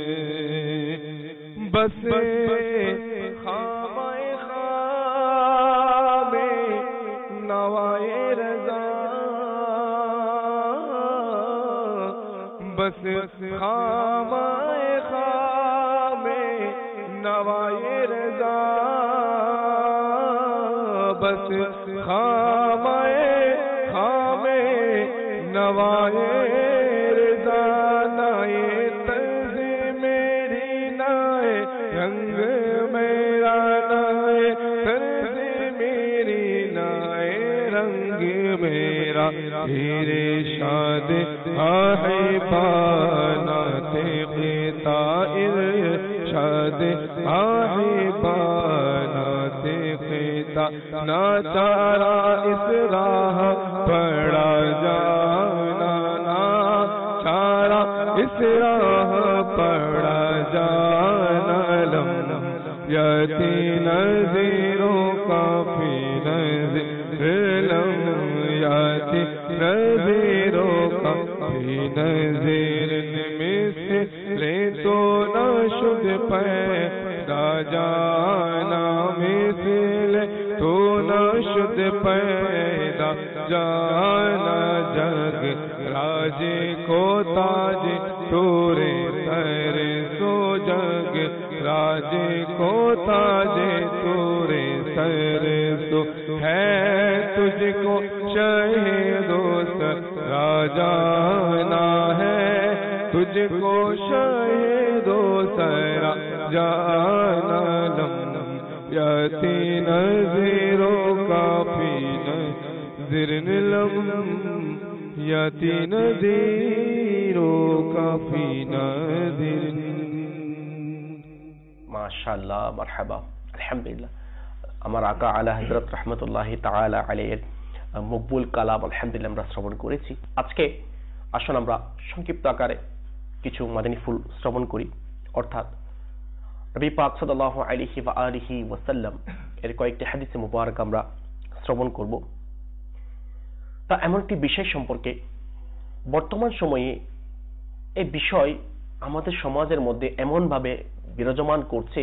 बसे खामाए ख़ाबे नवाए रज़ा बस खामाए ख़ाबे नवाए रज़ा बस खामाए खामे नवाए रज़ा नाए तज़ मेरी नाए रंग मेरा नाए तज़ मेरी नाए रंग मेरा हीरे शाद आहे बानाते क़िता इरशाद आहे बानाते क़िता ना चारा इस राह पड़ा जाना, ना चारा इस राह पड़ा जाना। लम यती नज़ीरों का फी नज़ीर, लम यती नज़ीरों का फी नज़ीर। मिसले तो न शुद पैदा जाना, मिसले तो न शुद पैदा जाना। जग राजे को ताज तोरे सरे सो, जग राजे को ताजे तोरे सरे सो। है तुझको शहीदों सरा जाना, है तुझको शहीदों सरा जाना। लम यती नज़ीरों का फी नज़ीर, लम यती नज़ीरों का फी नज़ीर। মাশাআল্লাহ, মারহাবা, আলহামদুলিল্লাহ। আমার আকা আলা হযরত রাহমাতুল্লাহি তাআলা আলাইহির মকবুল কালাম আলহামদুলিল্লাহ আমরা শ্রবণ করেছি। আজকে আসুন আমরা সংক্ষিপ্ত আকারে কিছু মাদানী ফুল শ্রবণ করি, অর্থাৎ নবী পাক সাল্লাল্লাহু আলাইহি ওয়া আলিহি ওয়াসাল্লাম এর কয়েকটি হাদিসে মুবারক আমরা শ্রবণ করব। তা এমন একটি বিষয় সম্পর্কে বর্তমান সময়ে এই বিষয় আমাদের সমাজের মধ্যে এমনভাবে বিরাজমান করছে,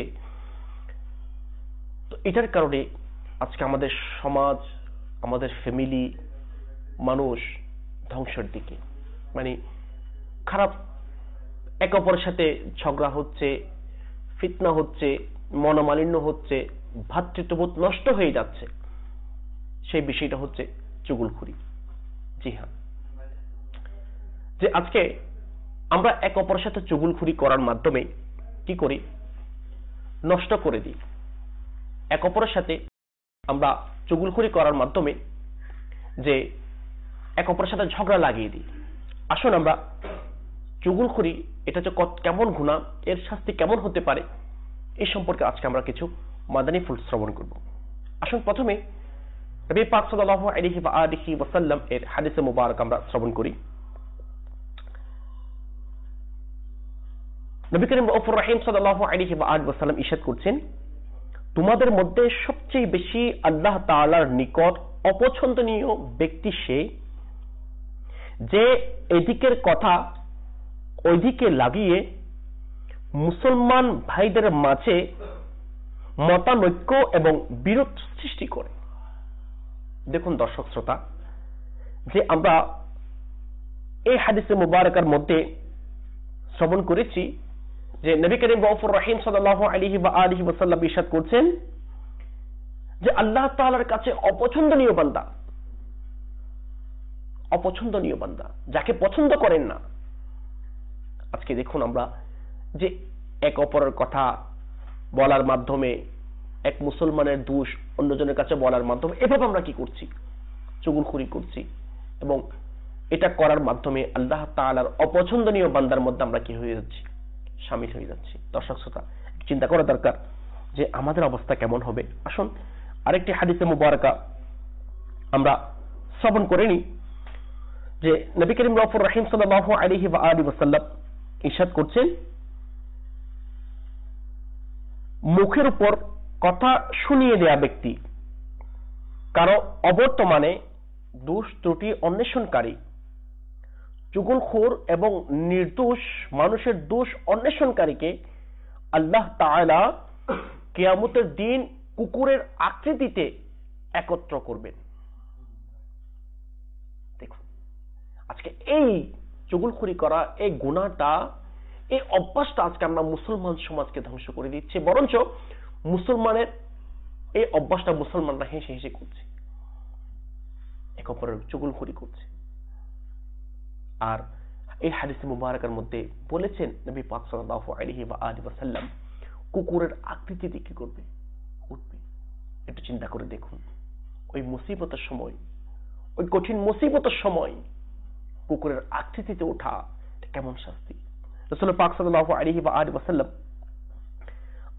তো এটার কারণে আজকে আমাদের সমাজ, আমাদের ফ্যামিলি, মানুষ ধ্বংসের দিকে, মানে খারাপ, এক অপরের সাথে ঝগড়া হচ্ছে, ফিতনা হচ্ছে, মনোমালিন্য হচ্ছে, ভ্রাতৃত্ববোধ নষ্ট হয়ে যাচ্ছে। সেই বিষয়টা হচ্ছে চুগলখুরি। জি হ্যাঁ, যে আজকে আমরা এক অপরের সাথে চুগলখুরি করার মাধ্যমে কি করি, নষ্ট করে দিই। এক অপরের সাথে আমরা চুগলখুরি করার মাধ্যমে যে এক অপরের সাথে ঝগড়া লাগিয়ে দিই। আসুন আমরা চুগলখুরি এটা হচ্ছে কেমন গুনাহ, এর শাস্তি কেমন হতে পারে, এই সম্পর্কে আজকে আমরা কিছু মাদানী ফুল শ্রবণ করব। আসুন প্রথমে নবী পাক সাল্লাল্লাহু আলাইহি ওয়া আলিহি ওয়াসাল্লাম এর হাদিসে মুবারক আমরা শ্রবণ করি। নবী করিম রাউফুর রহিম সাল্লাল্লাহু আলাইহি ওয়া আলিহি ওয়াসাল্লাম ইরশাদ করছেন, তোমাদের মধ্যে সবচেয়ে বেশি আল্লাহ তাআলার নিকট অপছন্দনীয় ব্যক্তি সে, যে এদিকের কথা ওইদিকে লাগিয়ে মুসলমান ভাইদের মাঝে মতানৈক্য এবং বিরোধ সৃষ্টি করে। দেখুন দর্শক শ্রোতা, যে আমরা এই হাদিসে মুবারকার মধ্যে শ্রবণ করেছি যে নবী করিম রাউফুর রহিম সাল্লাল্লাহু আলাইহি ওয়া আলিহি ওয়াসাল্লাম ইরশাদ করছেন যে আল্লাহ তাআলার কাছে অপছন্দনীয় বান্দা, অপছন্দনীয় বান্দা, যাকে পছন্দ করেন না। আজকে দেখুন আমরা যে এক অপরের কথা বলার মাধ্যমে, এক মুসলমানের দোষ অন্যজনের কাছে বলার মাধ্যমে এভাবে আমরা কি করছি, চুগলখুরি করছি, এবং এটা করার মাধ্যমে আল্লাহ তাআলার অপছন্দনীয় বান্দার মধ্যে আমরা কি হয়ে যাচ্ছি, শামিল হয়ে যাচ্ছি। দর্শক শ্রোতা, চিন্তা করা দরকার যে আমাদের অবস্থা কেমন হবে। আসুন আরেকটি হাদিসে মুবারকা আমরা শ্রবণ করে নিই যে নবী করিম রাউফুর রহিম সাল্লাল্লাহু আলাইহি ওয়া আলিহি ওয়াসাল্লাম ইরশাদ করছেন, মুখের উপর কথা শুনিয়ে দেয়া ব্যক্তি, কারো অবর্তমানে দোষ ত্রুটি অন্বেষণকারী, চুগলখোর এবং নির্দোষ মানুষের দোষ অন্বেষণকারীকে আল্লাহ তাআলা কিয়ামতের দিন কুকুরের আকৃতিতে একত্র করবেন। দেখুন আজকে এই চুগলখুরি করা, এই গুনাহটা, এই অভ্যাসটা আজকে আমরা মুসলমান সমাজকে ধ্বংস করে দিচ্ছি। বরঞ্চ মুসলমানের এই অভ্যাসটা মুসলমানরা হেসে হেসে করছে, এক অপরের চুগলখুরি করছে। আর এই হাদিসে মুবারকের মধ্যে বলেছেন নবী পাক সাল্লাল্লাহু আলাইহি ওয়া আলিহি ওয়াসাল্লাম কুকুরের আকৃতিতে কি করবে, উঠবে। একটু চিন্তা করে দেখুন, ওই মুসিবতের সময়, ওই কঠিন মুসিবতের সময় কুকুরের আকৃতিতে ওঠা কেমন শাস্তি। রাসূল পাক সাল্লাল্লাহু আলাইহি ওয়া আলিহি ওয়াসাল্লাম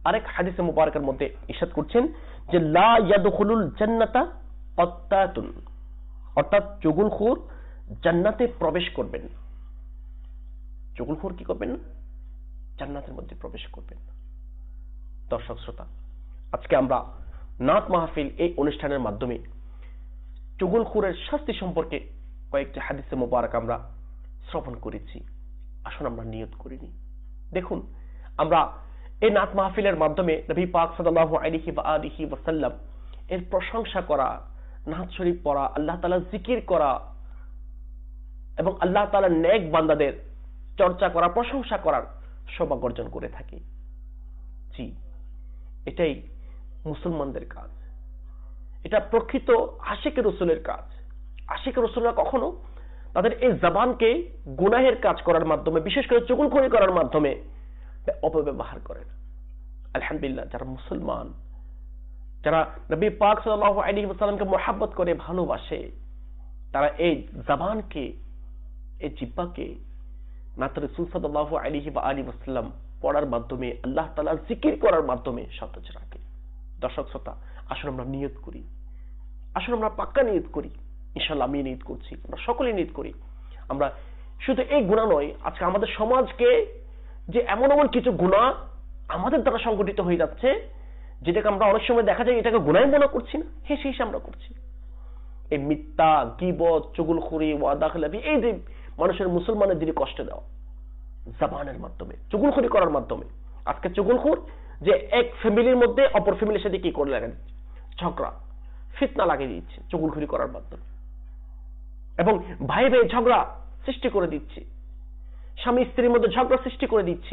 আরেক হাদিসে মুবারকের মধ্যে ইরশাদ করছেন যে লা ইয়াদখুলুল জান্নাতা আত্তাতুন, অর্থাৎ চুগলখোর জান্নাতে প্রবেশ করবেন না। চুগলখোর কি করবেন না? জান্নাতের মধ্যে প্রবেশ করবেন না। দর্শক শ্রোতা, আজকে আমরা নাত মাহফিল এই অনুষ্ঠানের মাধ্যমে চুগলখোরের শাস্তি সম্পর্কে কয়েকটি হাদিসে মুবারক আমরা শ্রবণ করেছি। আসুন আমরা নিয়ত করিনি। দেখুন, আমরা এই নাত মাহফিলের মাধ্যমে নবী পাক সাল্লাল্লাহু আলাইহি ওয়া আলিহি ওয়াসাল্লাম এর প্রশংসা করা, নাত শরীফ পড়া, আল্লাহ তাআলার জিকির করা এবং আল্লাহ তাআলার নেক বান্দাদের চর্চা করা, প্রশংসা করার সৌভাগ্য অর্জন করে থাকি। জি, এটাই মুসলমানদের কাজ, এটা প্রকৃত আশিকে রাসূলের কাজ। আশিকে রাসূলরা কখনো তাদের এই জবানকে গুনাহের কাজ করার মাধ্যমে, বিশেষ করে চুগলখড়ি করার মাধ্যমে অপব্যবহার করে না। আলহামদুলিল্লাহ, যারা মুসলমান, যারা নবী পাক সাল্লাল্লাহু আলাইহি ওয়াসাল্লামকে মহব্বত করে, ভালোবাসে, তারা এই জবানকে, এই জিহ্বাকে নাত রাসূল সাল্লাল্লাহু আলাইহি ওয়া আলিহি ওয়াসাল্লাম পড়ার মাধ্যমে, আল্লাহ তাআলার জিকির করার মাধ্যমে সতেজ রাখে। দর্শক শ্রোতা, আসুন আমরা নিয়ত করি, আসুন আমরা পাক্কা নিয়ত করি। ইনশাআল্লাহ আমি নিয়ত করছি, আমরা সকলে নিয়ত করি। আমরা শুধু এই গুনাহ নয়, আজকে আমাদের সমাজকে যে এমন এমন কিছু গুনাহ আমাদের দ্বারা সংগঠিত হয়ে যাচ্ছে, যেটাকে আমরা অনেক সময় দেখা যায় এটাকে গুনাহ মনে করছি না, হ্যাঁ সেই আমরা করছি। এই মিথ্যা, গীবত, চুগলখড়ি, ওয়াদা খেলাফি, এই যে মানুষের মুসলমানের দিকে কষ্ট দেওয়া জবানের মাধ্যমে, চুগলখড়ি করার মাধ্যমে। আজকে চুগলখোর যে এক ফ্যামিলির মধ্যে অপর ফ্যামিলির সাথে কি করে লাগা দিচ্ছে, ঝগড়া, ফিতনা লাগিয়ে দিচ্ছে চুগলখড়ি করার মাধ্যমে, এবং ভাই ভাই ঝগড়া সৃষ্টি করে দিচ্ছে, স্বামী স্ত্রীর মধ্যে ঝগড়া সৃষ্টি করে দিচ্ছে,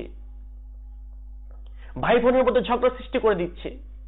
ভাই বোনের মধ্যে ঝগড়া সৃষ্টি করে দিচ্ছে,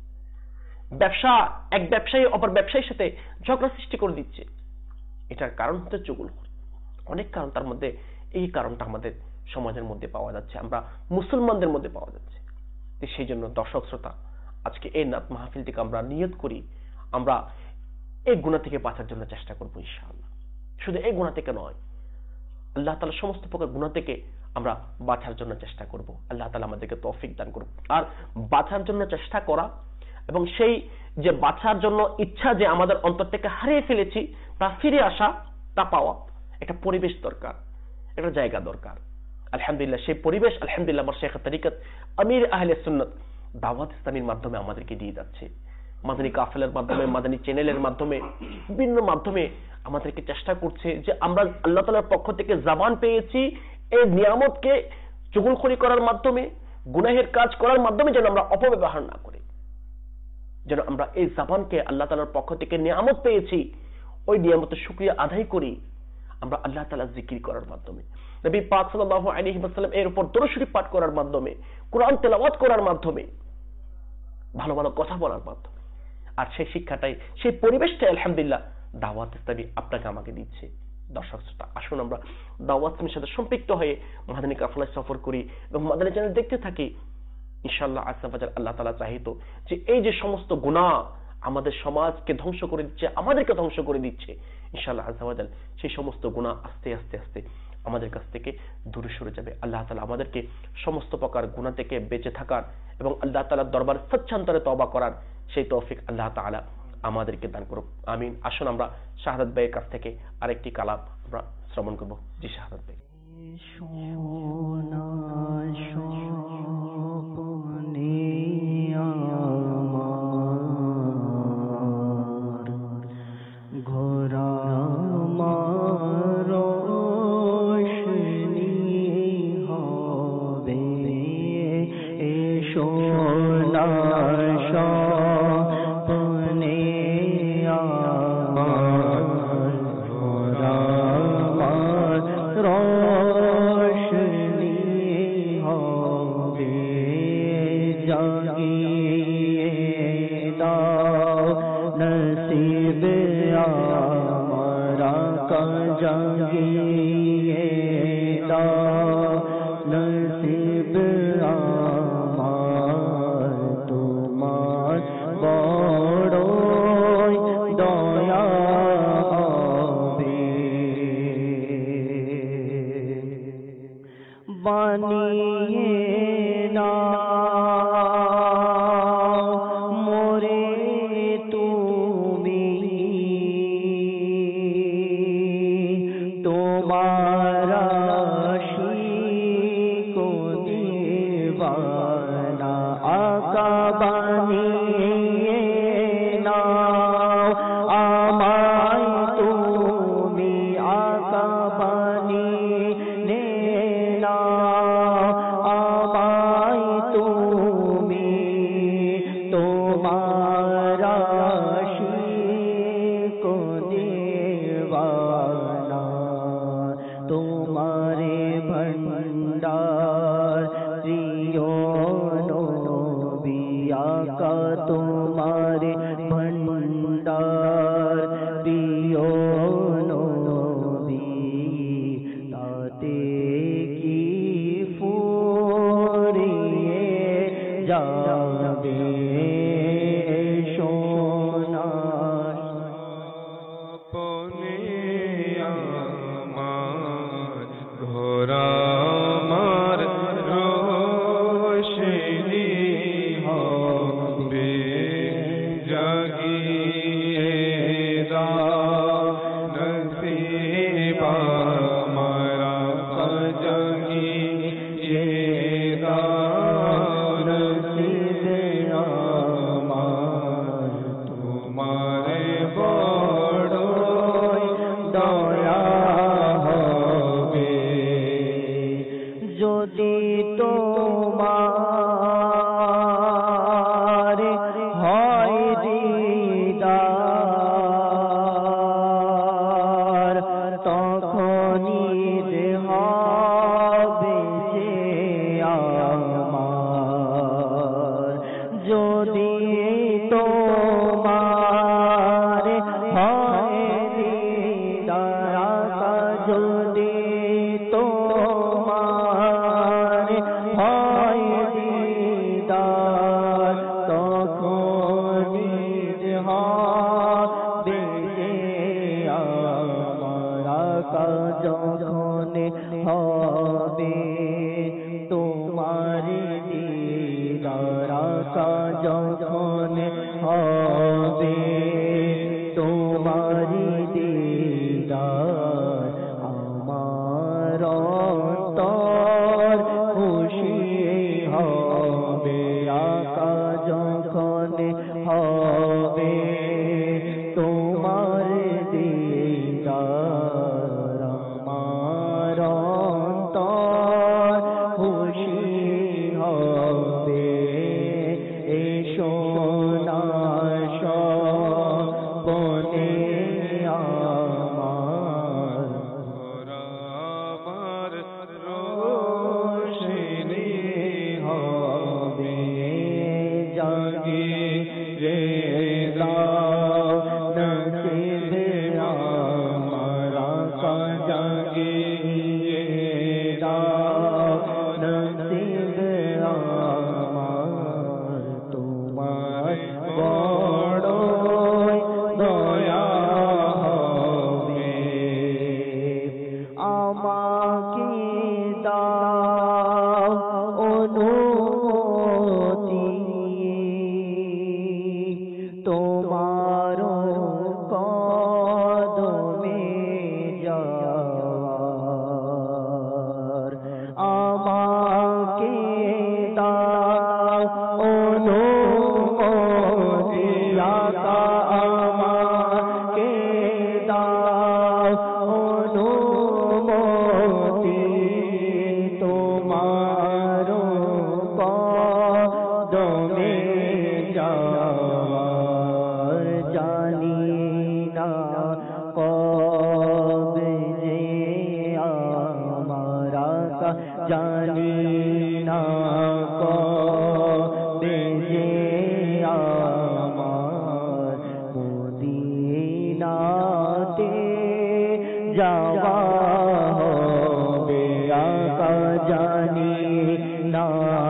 ব্যবসা, এক ব্যবসায়ী অপর ব্যবসায়ীর সাথে ঝগড়া সৃষ্টি করে দিচ্ছে। এটার কারণ হচ্ছে চুগলখড়ি। অনেক কারণ, তার মধ্যে এই কারণটা আমাদের সমাজের মধ্যে পাওয়া যাচ্ছে, আমরা মুসলমানদের মধ্যে পাওয়া যাচ্ছে। সেই জন্য দর্শক শ্রোতা, আজকে এই নাত মাহফিল থেকে আমরা নিয়ত করি, আমরা এই গুনাহ থেকে বাঁচার জন্য চেষ্টা করবো ইনশাআল্লাহ। শুধু এই গুনাহ থেকে নয়, আল্লাহ তাআলা সমস্ত প্রকার গুনাহ থেকে আমরা বাঁচার জন্য চেষ্টা করব। আল্লাহ তাআলা আমাদেরকে তৌফিক দান করুন। আর বাঁচার জন্য চেষ্টা করা এবং সেই যে বাঁচার জন্য ইচ্ছা যে আমাদের অন্তর থেকে হারিয়ে ফেলেছি তা ফিরে আসা, তা পাওয়া, একটা পরিবেশ দরকার, একটা জায়গা দরকার। আলহামদুলিল্লাহ, সেই পরিবেশ আলহামদুলিল্লাহ আমার শেখ তরিকত আমির আহলে সুন্নাত দাওয়াত ইসলামীর মাধ্যমে আমাদেরকে দিয়ে যাচ্ছে। মাদানী কাফেলার মাধ্যমে, মাদানী চ্যানেলের মাধ্যমে, বিভিন্ন মাধ্যমে আমাদেরকে চেষ্টা করছে যে আমরা আল্লাহ তাআলার পক্ষ থেকে জবান পেয়েছি, এই নিয়ামতকে চুগলখড়ি করার মাধ্যমে, গুনাহের কাজ করার মাধ্যমে যেন আমরা অপব্যবহার না করি, যেন আমরা এই জবানকে আল্লাহ তাআলার পক্ষ থেকে নিয়ামত পেয়েছি, ওই নিয়ামতের শুকরিয়া আদায় করি আমরা আল্লাহ তাআলার জিকির করার মাধ্যমে, নবী পাক সাল্লাল্লাহু আলাইহি ওয়াসাল্লাম এর উপর দরুদ শরীফ পাঠ করার মাধ্যমে, কোরআন তেলাওয়াত করার মাধ্যমে, ভালো ভালো কথা বলার মাধ্যমে। আর সেই শিক্ষাটাই, সেই পরিবেশটাই আলহামদুলিল্লাহ দাওয়াত ইসলামী আপনাকে আমাকে দিচ্ছে। দর্শক শ্রোতা, আসুন আমরা দাওয়াত ইসলামীর সাথে সম্পৃক্ত হয়ে মাদানী কাফেলায় সফর করি এবং মাদানী চ্যানেল দেখতে থাকি। ইনশাআল্লাহ আযজা ওয়া জাল আল্লাহ তাআলা চাহিত যে এই যে সমস্ত গুনাহ আমাদের সমাজকে ধ্বংস করে দিচ্ছে, আমাদেরকে ধ্বংস করে দিচ্ছে, ইনশাআল্লাহ আযজা ওয়া জাল সেই সমস্ত গুনাহ আস্তে আস্তে আস্তে আমাদের কাছ থেকে দূরে সরে যাবে। আল্লাহ তাআলা আমাদেরকে সমস্ত প্রকার গুনাহ থেকে বেঁচে থাকার এবং আল্লাহ তাআলার দরবারে সচ্ছান্তরে তওবা করার সেই তৌফিক আল্লাহ তাআলা আমাদেরকে দান করুন। আমিন। আসুন আমরা শাহাদাত ভাইয়ের কাছ থেকে আরেকটি কালাম আমরা শ্রবণ করব। জি শাহাদাত ভাই। বানিয়ে না আশিক দীওয়ানা তোমারে ভন্ডার প্রিয় নবী আকা তোমারে ভন্ডার প্রিয় নবী তাতে কি ফুরিয়ে যাবে সোনা আপনি আমার ঘোরা আমার রোশনি হবে জাগিয়ে দাও নসিব আমারা জাগিয়ে দাও নসিব আমার তোমারে বড়ই দয়া হবে যদি তোমার হয় দিদার তখনই যে হবে যে আমার যদি তোমার হয় দিদার যদি তোমার হয় দিদার তখনই যে হবে যে আমার আকা যখন হবে তোমার দিদার আকা যখন হবে তোমার দিদার আমার অন্তর খুশি হবে আকা যখন হবে তোমার দিদার আমার অন্তর খুশি হবে এসো না সপনে আমার আমার রোশনি হবে জাগিয়ে দাও নসিব আমারা কা জাগিয়ে দাও নসিব আমার তোমার বড়ই দয়া হবে আমাকে দাও অনুমতি তোমার কদমে যাওয়ার আমাকে দাও অনুমতি আকা আমাকে দাও অনুমতি তোমার কদমে যাওয়ার জানি না কবে যে আমার আকা জানি না কবে যে আমার মদিনাতে যাওয়া হবে আকা জানি না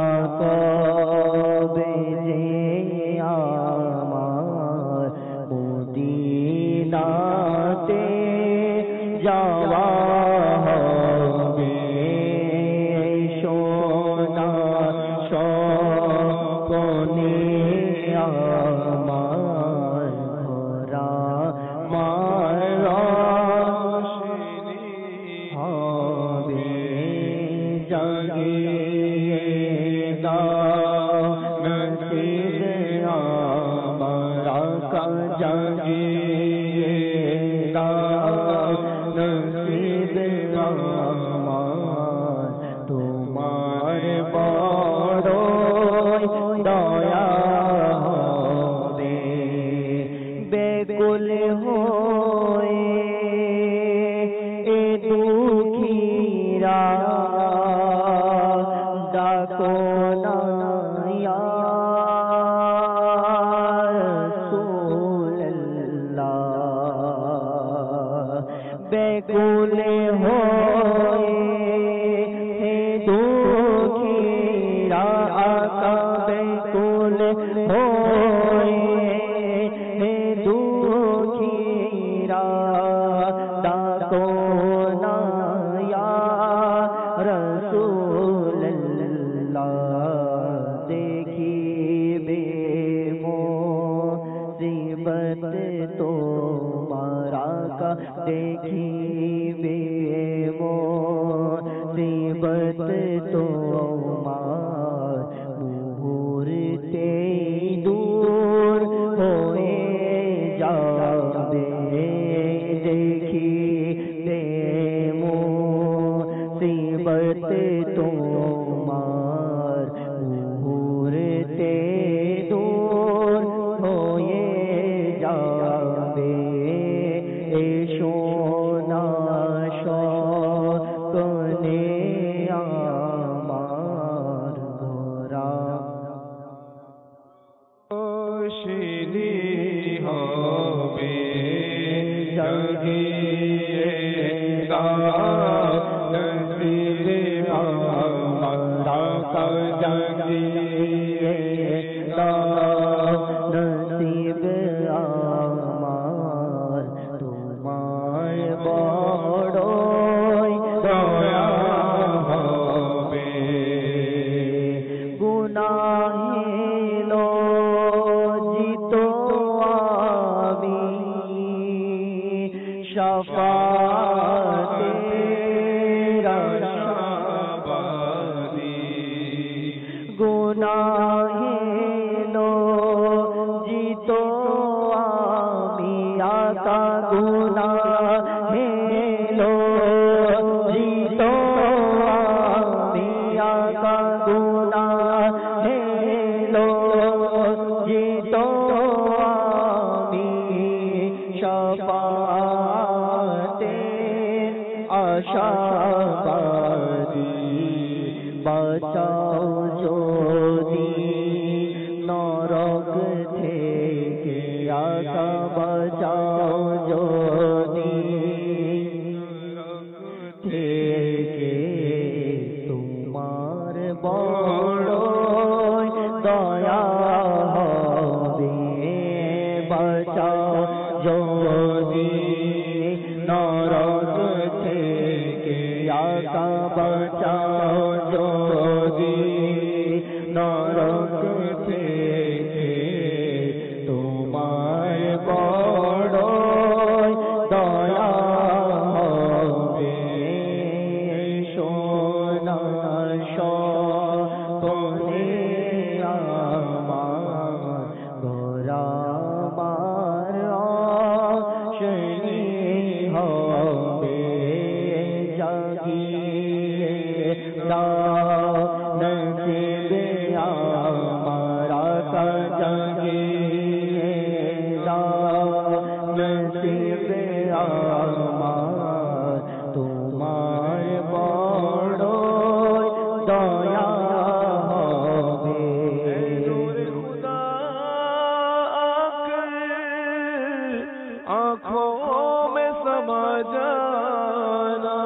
কবে যে আমার মদিনাতে যাওয়া হবে সোনা সপনে আমার ঘোরা মারা হবে জাগিয়ে দাও নসিব আমারা কা জাগিয়ে দাও নসিব আমার তোমার বড়ই দয়া হবে বেকুল হয়ে এ দুঃখীরা ডাকো না ইয়া রাসূলুল্লাহ। বেকুল হয়ে এ দুঃখীরা আকা বেকুল হয়ে এ দুঃখীরা ডাকো না ইয়া রাসূলুল্লাহ। দেখিবে মুসিবত তোমার আকা দেখিবে মুসিবত তোমার মুহূর্তে দূর হয়ে যাবে। দেখিবে মুসিবত তোমার মুহূর্তে দূর হয়ে যাবে। এসো না সকলে আমার ঘোরা শিরি হবে জাগিয়ে নসিবে আমরা কা জাগিয়ে নসিব আমার তোমার বড়ই দয়া হবে। গুনাহে লজ্জিত আমি শাফাতের আশাবাদী। গুনাহে লজ্জিত আমি আকা গুনাহে লজ্জিত আমি আকা গুনাহে লজ্জিত আমি শাফাতের আশাবাদী। বাঁচাও যদি নরক থেকে আকা বাঁচাও যদি থেকে তোমার বড় দয়া হবে। বাঁচাও যদি নরক থেকে আকা বাঁচাও যদি নরক থেকে তোমার বড় দয়া হবে। সোনা সকলে আমার গোরা মার শনি হবে। জাগিয়ে দাও নসিবে আমার আকা জাগিয়ে দাও নসিবে আমার তোমার বড় দয়া হবে। आँखों में समा जाना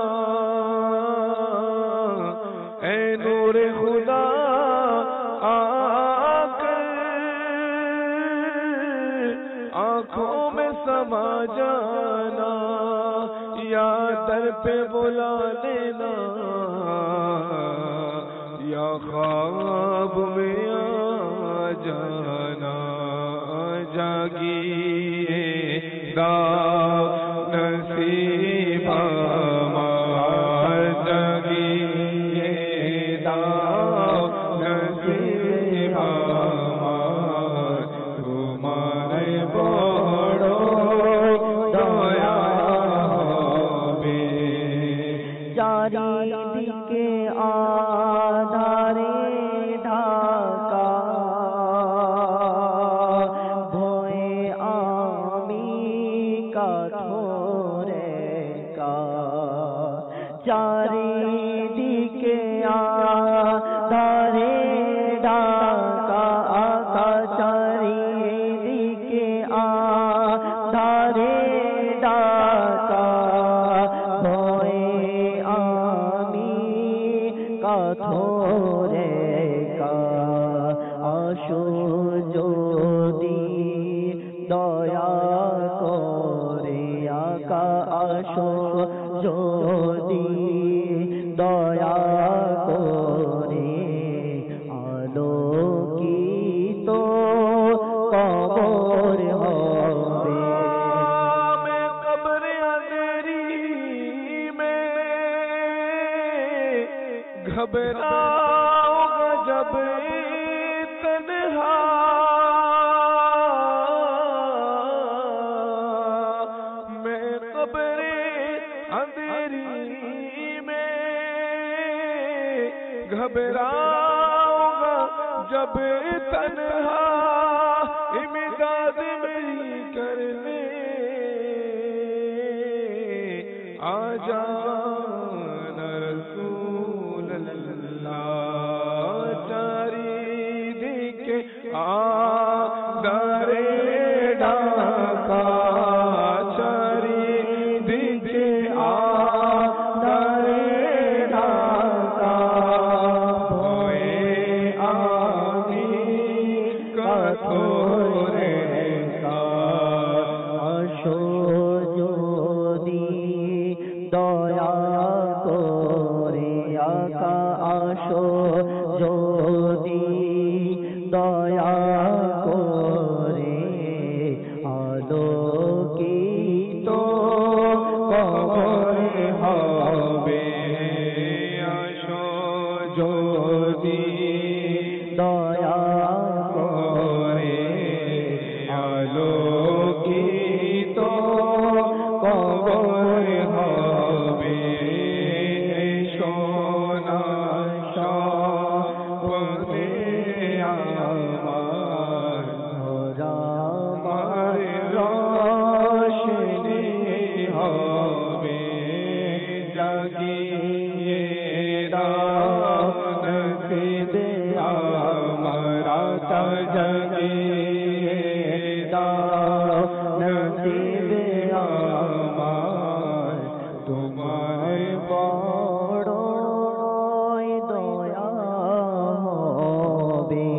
ऐ नूर खुदा आकर आँखों में समा जाना। या दर पे बुला लेना या ख्वाब में आ जाना। जागिए दाव नसीब हमार जागिए दाव नसीब हमार तुम्हारे बड़ो दया হবে। চারিদিকে আধারে ঢাকা ভয়ে আমি চারিদিকে আধারে ঢাকা আকা চারিদিকে আধারে ঢাকা ভয়ে আমি কাথরে কা আসো যদি দয়া করে আকা আসো যদি দয়া করে আলোকিত কবর হবে मैं कब्र अंधेरी में घबराऊंगा जब तन्हा मैं कब्र अंधेरी में घबराऊंगा जब तन्हा इमदाद मेरी करने आ जाना रसूल अल्लाह चारिदिके आधारे ढाका चारिदिके आधारे ढाका भये आमी कठोरे का আসো যদি দয়া করে আকা আসো যদি দয়া করে আলোকিত কবরে হবে আসো যদি দয়া করে আলোকিত কবর হবে সোনা স্বপ্নে আমার আমার রোশনি হবে জাগিয়ে দাও নসিবে আমার আকা জাগিয়ে দাও নসিবে আমার তোমার বড় দয়া হবে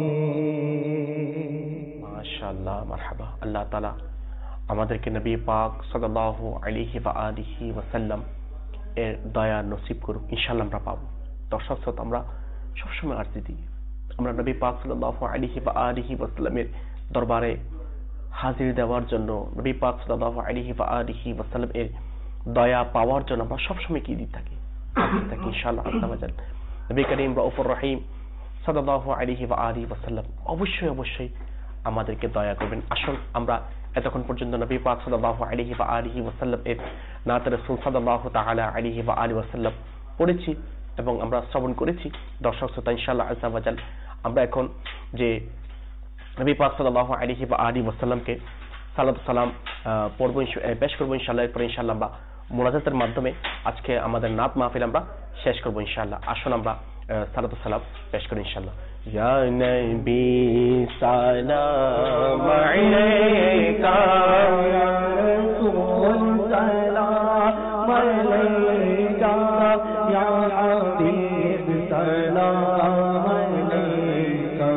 মাশাআল্লাহ মারহাবা আল্লাহ তাআলা আমাদেরকে নবী পাক সাল্লাল্লাহু আলাইহি ওয়া আলিহি ওয়াসাল্লাম এর দয়া নসিব করুক ইনশাআল্লাহ আমরা পাবো দর্শক শ্রোতা আমরা সবসময় আরজি দিই আমরা নবী পাক সাল্লাল্লাহু আলাইহি ওয়া আলিহি ওয়াসাল্লামের দরবারে হাজির দেওয়ার জন্য নবী পাক সাল্লাল্লাহু আলাইহি ওয়া আলিহি ওয়াসাল্লাম এর দয়া পাওয়ার জন্য আমরা সবসময় কি দিতে থাকি হাজির থাকি ইনশাআল্লাহ আল্লাহ ওয়াজাল নবী করিম রাউফুর রহিম সাল্লাল্লাহু আলাইহি ওয়া আলিহি ওয়াসাল্লাম অবশ্যই অবশ্যই আমাদেরকে দয়া করবেন আসুন আমরা এতক্ষণ পর্যন্ত নবী পাক সাল্লাল্লাহু আলাইহি ওয়া আলিহি ওয়াসাল্লাম এর নাত রাসূল সাল্লাল্লাহু তাআলা আলাইহি ওয়া আলিহি ওয়াসাল্লাম পড়েছি এবং আমরা শ্রবণ করেছি দর্শক শ্রোতা ইনশাআল্লাহ আযজা ওয়াজাল আমরা এখন যে নবী পাক সাল্লাল্লাহু আলাইহি ওয়া আলিহি ওয়াসাল্লামকে সালাত সালাম পড়ব পেশ করব ইনশাআল্লাহ এরপর ইনশাআল্লাহ আমরা মুনাজাতের মাধ্যমে আজকে আমাদের নাত মাহফিল আমরা শেষ করব ইনশাআল্লাহ আসুন আমরা সালাত সালাম পেশ করি ইনশাআল্লাহ ইয়া নবী সালাম আলাইকা ইয়া রাসূল সালাম আলাইকা ইয়া হাবিব সালাম আলাইকা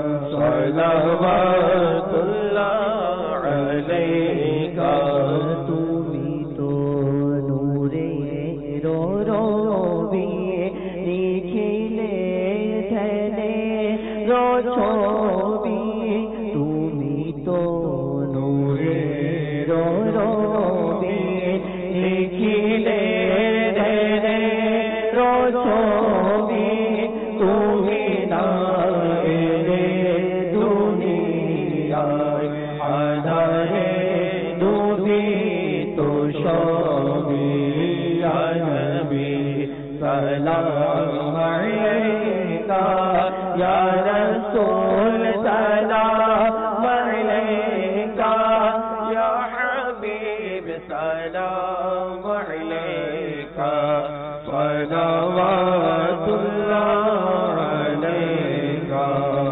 সালাওয়াতুল্লাহ আলাইকা তুমি তো নূরে রবি নিখিলে ধনে ছবি তুমি তো নূরে রবি নিখিলে ধনে ছবি তুমি না এলে দুনিয়ায় আধারে ডুবি তো সবই ইয়া নবী সালাম আলাইকা ইয়া রাসূল সালাম আলাইকা ইয়া হাবিব সালাম আলাইকা সালাওয়াতুল্লাহ আলাইকা।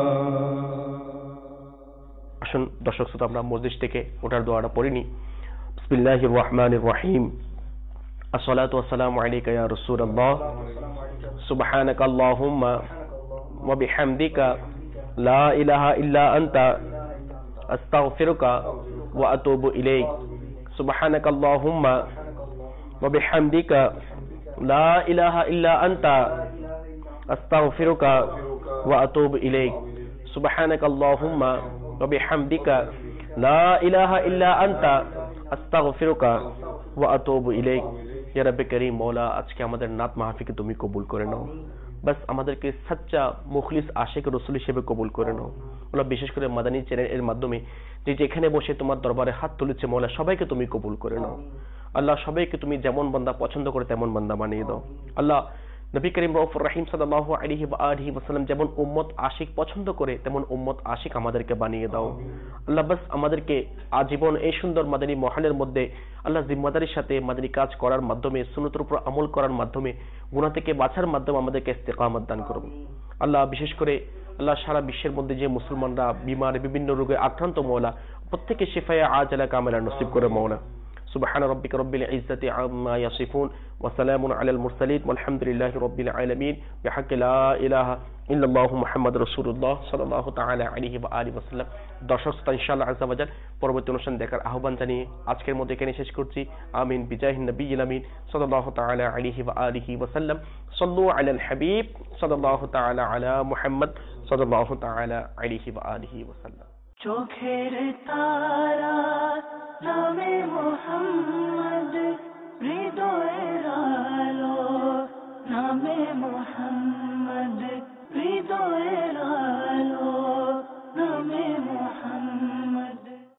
আসুন দর্শক শ্রোতা, আমরা মসজিদ থেকে ওঠার দোয়াটা পড়িনি। বিসমিল্লাহির রহমানির রহিম। আসসালাতু ওয়াসসালামু আলাইকা ইয়া রাসূলুল্লাহ, সুবহানাকা আল্লাহুম্মা ওয়া বিহামদিকা লা ইলাহা ইল্লা আনতা আস্তাগফিরুকা ওয়া আতুবু ইলাইক। সুবহানাকা আল্লাহুম্মা ওয়া বিহামদিকা লা ইলাহা ইল্লা আনতা আস্তাগফিরুকা ওয়া আতুবু ইলাইক। সুবহানাকা আল্লাহুম্মা ওয়া বিহামদিকা লা ইলাহা ইল্লা আনতা আস্তাগফিরুকা ওয়া আতুবু ইলাইক। ইয়া রাব্বে কারীম, মওলা, আজকে আমাদের নাত মাহফিলকে তুমি কবুল করে নাও। বাস আমাদেরকে সচ্চা মুখলিস আশিক রাসূল হিসেবে কবুল করে নাও। মওলা, বিশেষ করে মাদানী চ্যানেল এর মাধ্যমে যে যেখানে বসে তোমার দরবারে হাত তুলেছে, মওলা, সবাইকে তুমি কবুল করে নাও। আল্লাহ, সবাইকে তুমি যেমন বান্দা পছন্দ করে তেমন বান্দা বানিয়ে দাও। আল্লাহ, নবী করিম রউফুর রহিম সাল্লাল্লাহু আলাইহি ওয়া আলিহি ওয়াসাল্লাম যেমন উম্মত আশিক পছন্দ করে তেমন উম্মত আশিক আমাদেরকে বানিয়ে দাও। আল্লাহ, বাস আমাদেরকে আজীবন এই সুন্দর মাদানী মহলের মধ্যে আল্লাহ জিম্মাদারির সাথে মাদানী কাজ করার মাধ্যমে, সুন্নতের উপর আমল করার মাধ্যমে, গুনাহ থেকে বাঁচার মাধ্যমে আমাদেরকে ইস্তেকামত দান করুন। আল্লাহ, বিশেষ করে আল্লাহ সারা বিশ্বের মধ্যে যে মুসলমানরা বিমার বিভিন্ন রোগে আক্রান্ত, মওলা, প্রত্যেককে শিফায়ে আজলা কামিলা নসিব করে মওলা। সুবহান রাব্বিকা রাব্বিল ইজ্জাতি আম্মা ইয়াসিফুন ওয়া সালামুন আলাল মুরসালিন ওয়ালহামদুলিল্লাহি রাব্বিল আলামিন বিহাক্কি লা ইলাহা ইল্লাল্লাহু মুহাম্মাদুর রাসূলুল্লাহ সাল্লাল্লাহু তাআলা আলাইহি ওয়া আলিহি ওয়াসাল্লাম। দর্শক শ্রোতা, ইনশাআল্লাহ আযজা ওয়া জাল পরবর্তী অনুষ্ঠান দেখার আহ্বান জানিয়ে আজকের মতো এখানে শেষ করছি। আমিন বিজাহিন নবিয়্যিল আমিন সাল্লাল্লাহু তাআলা আলাইহি ওয়া আলিহি ওয়াসাল্লাম। সাল্লু আলাল হাবিব সাল্লাল্লাহু তাআলা আলা মুহাম্মদ সাল্লাল্লাহু তাআলা আলাইহি ওয়া আলিহি ওয়াসাল্লাম। চোখের তারা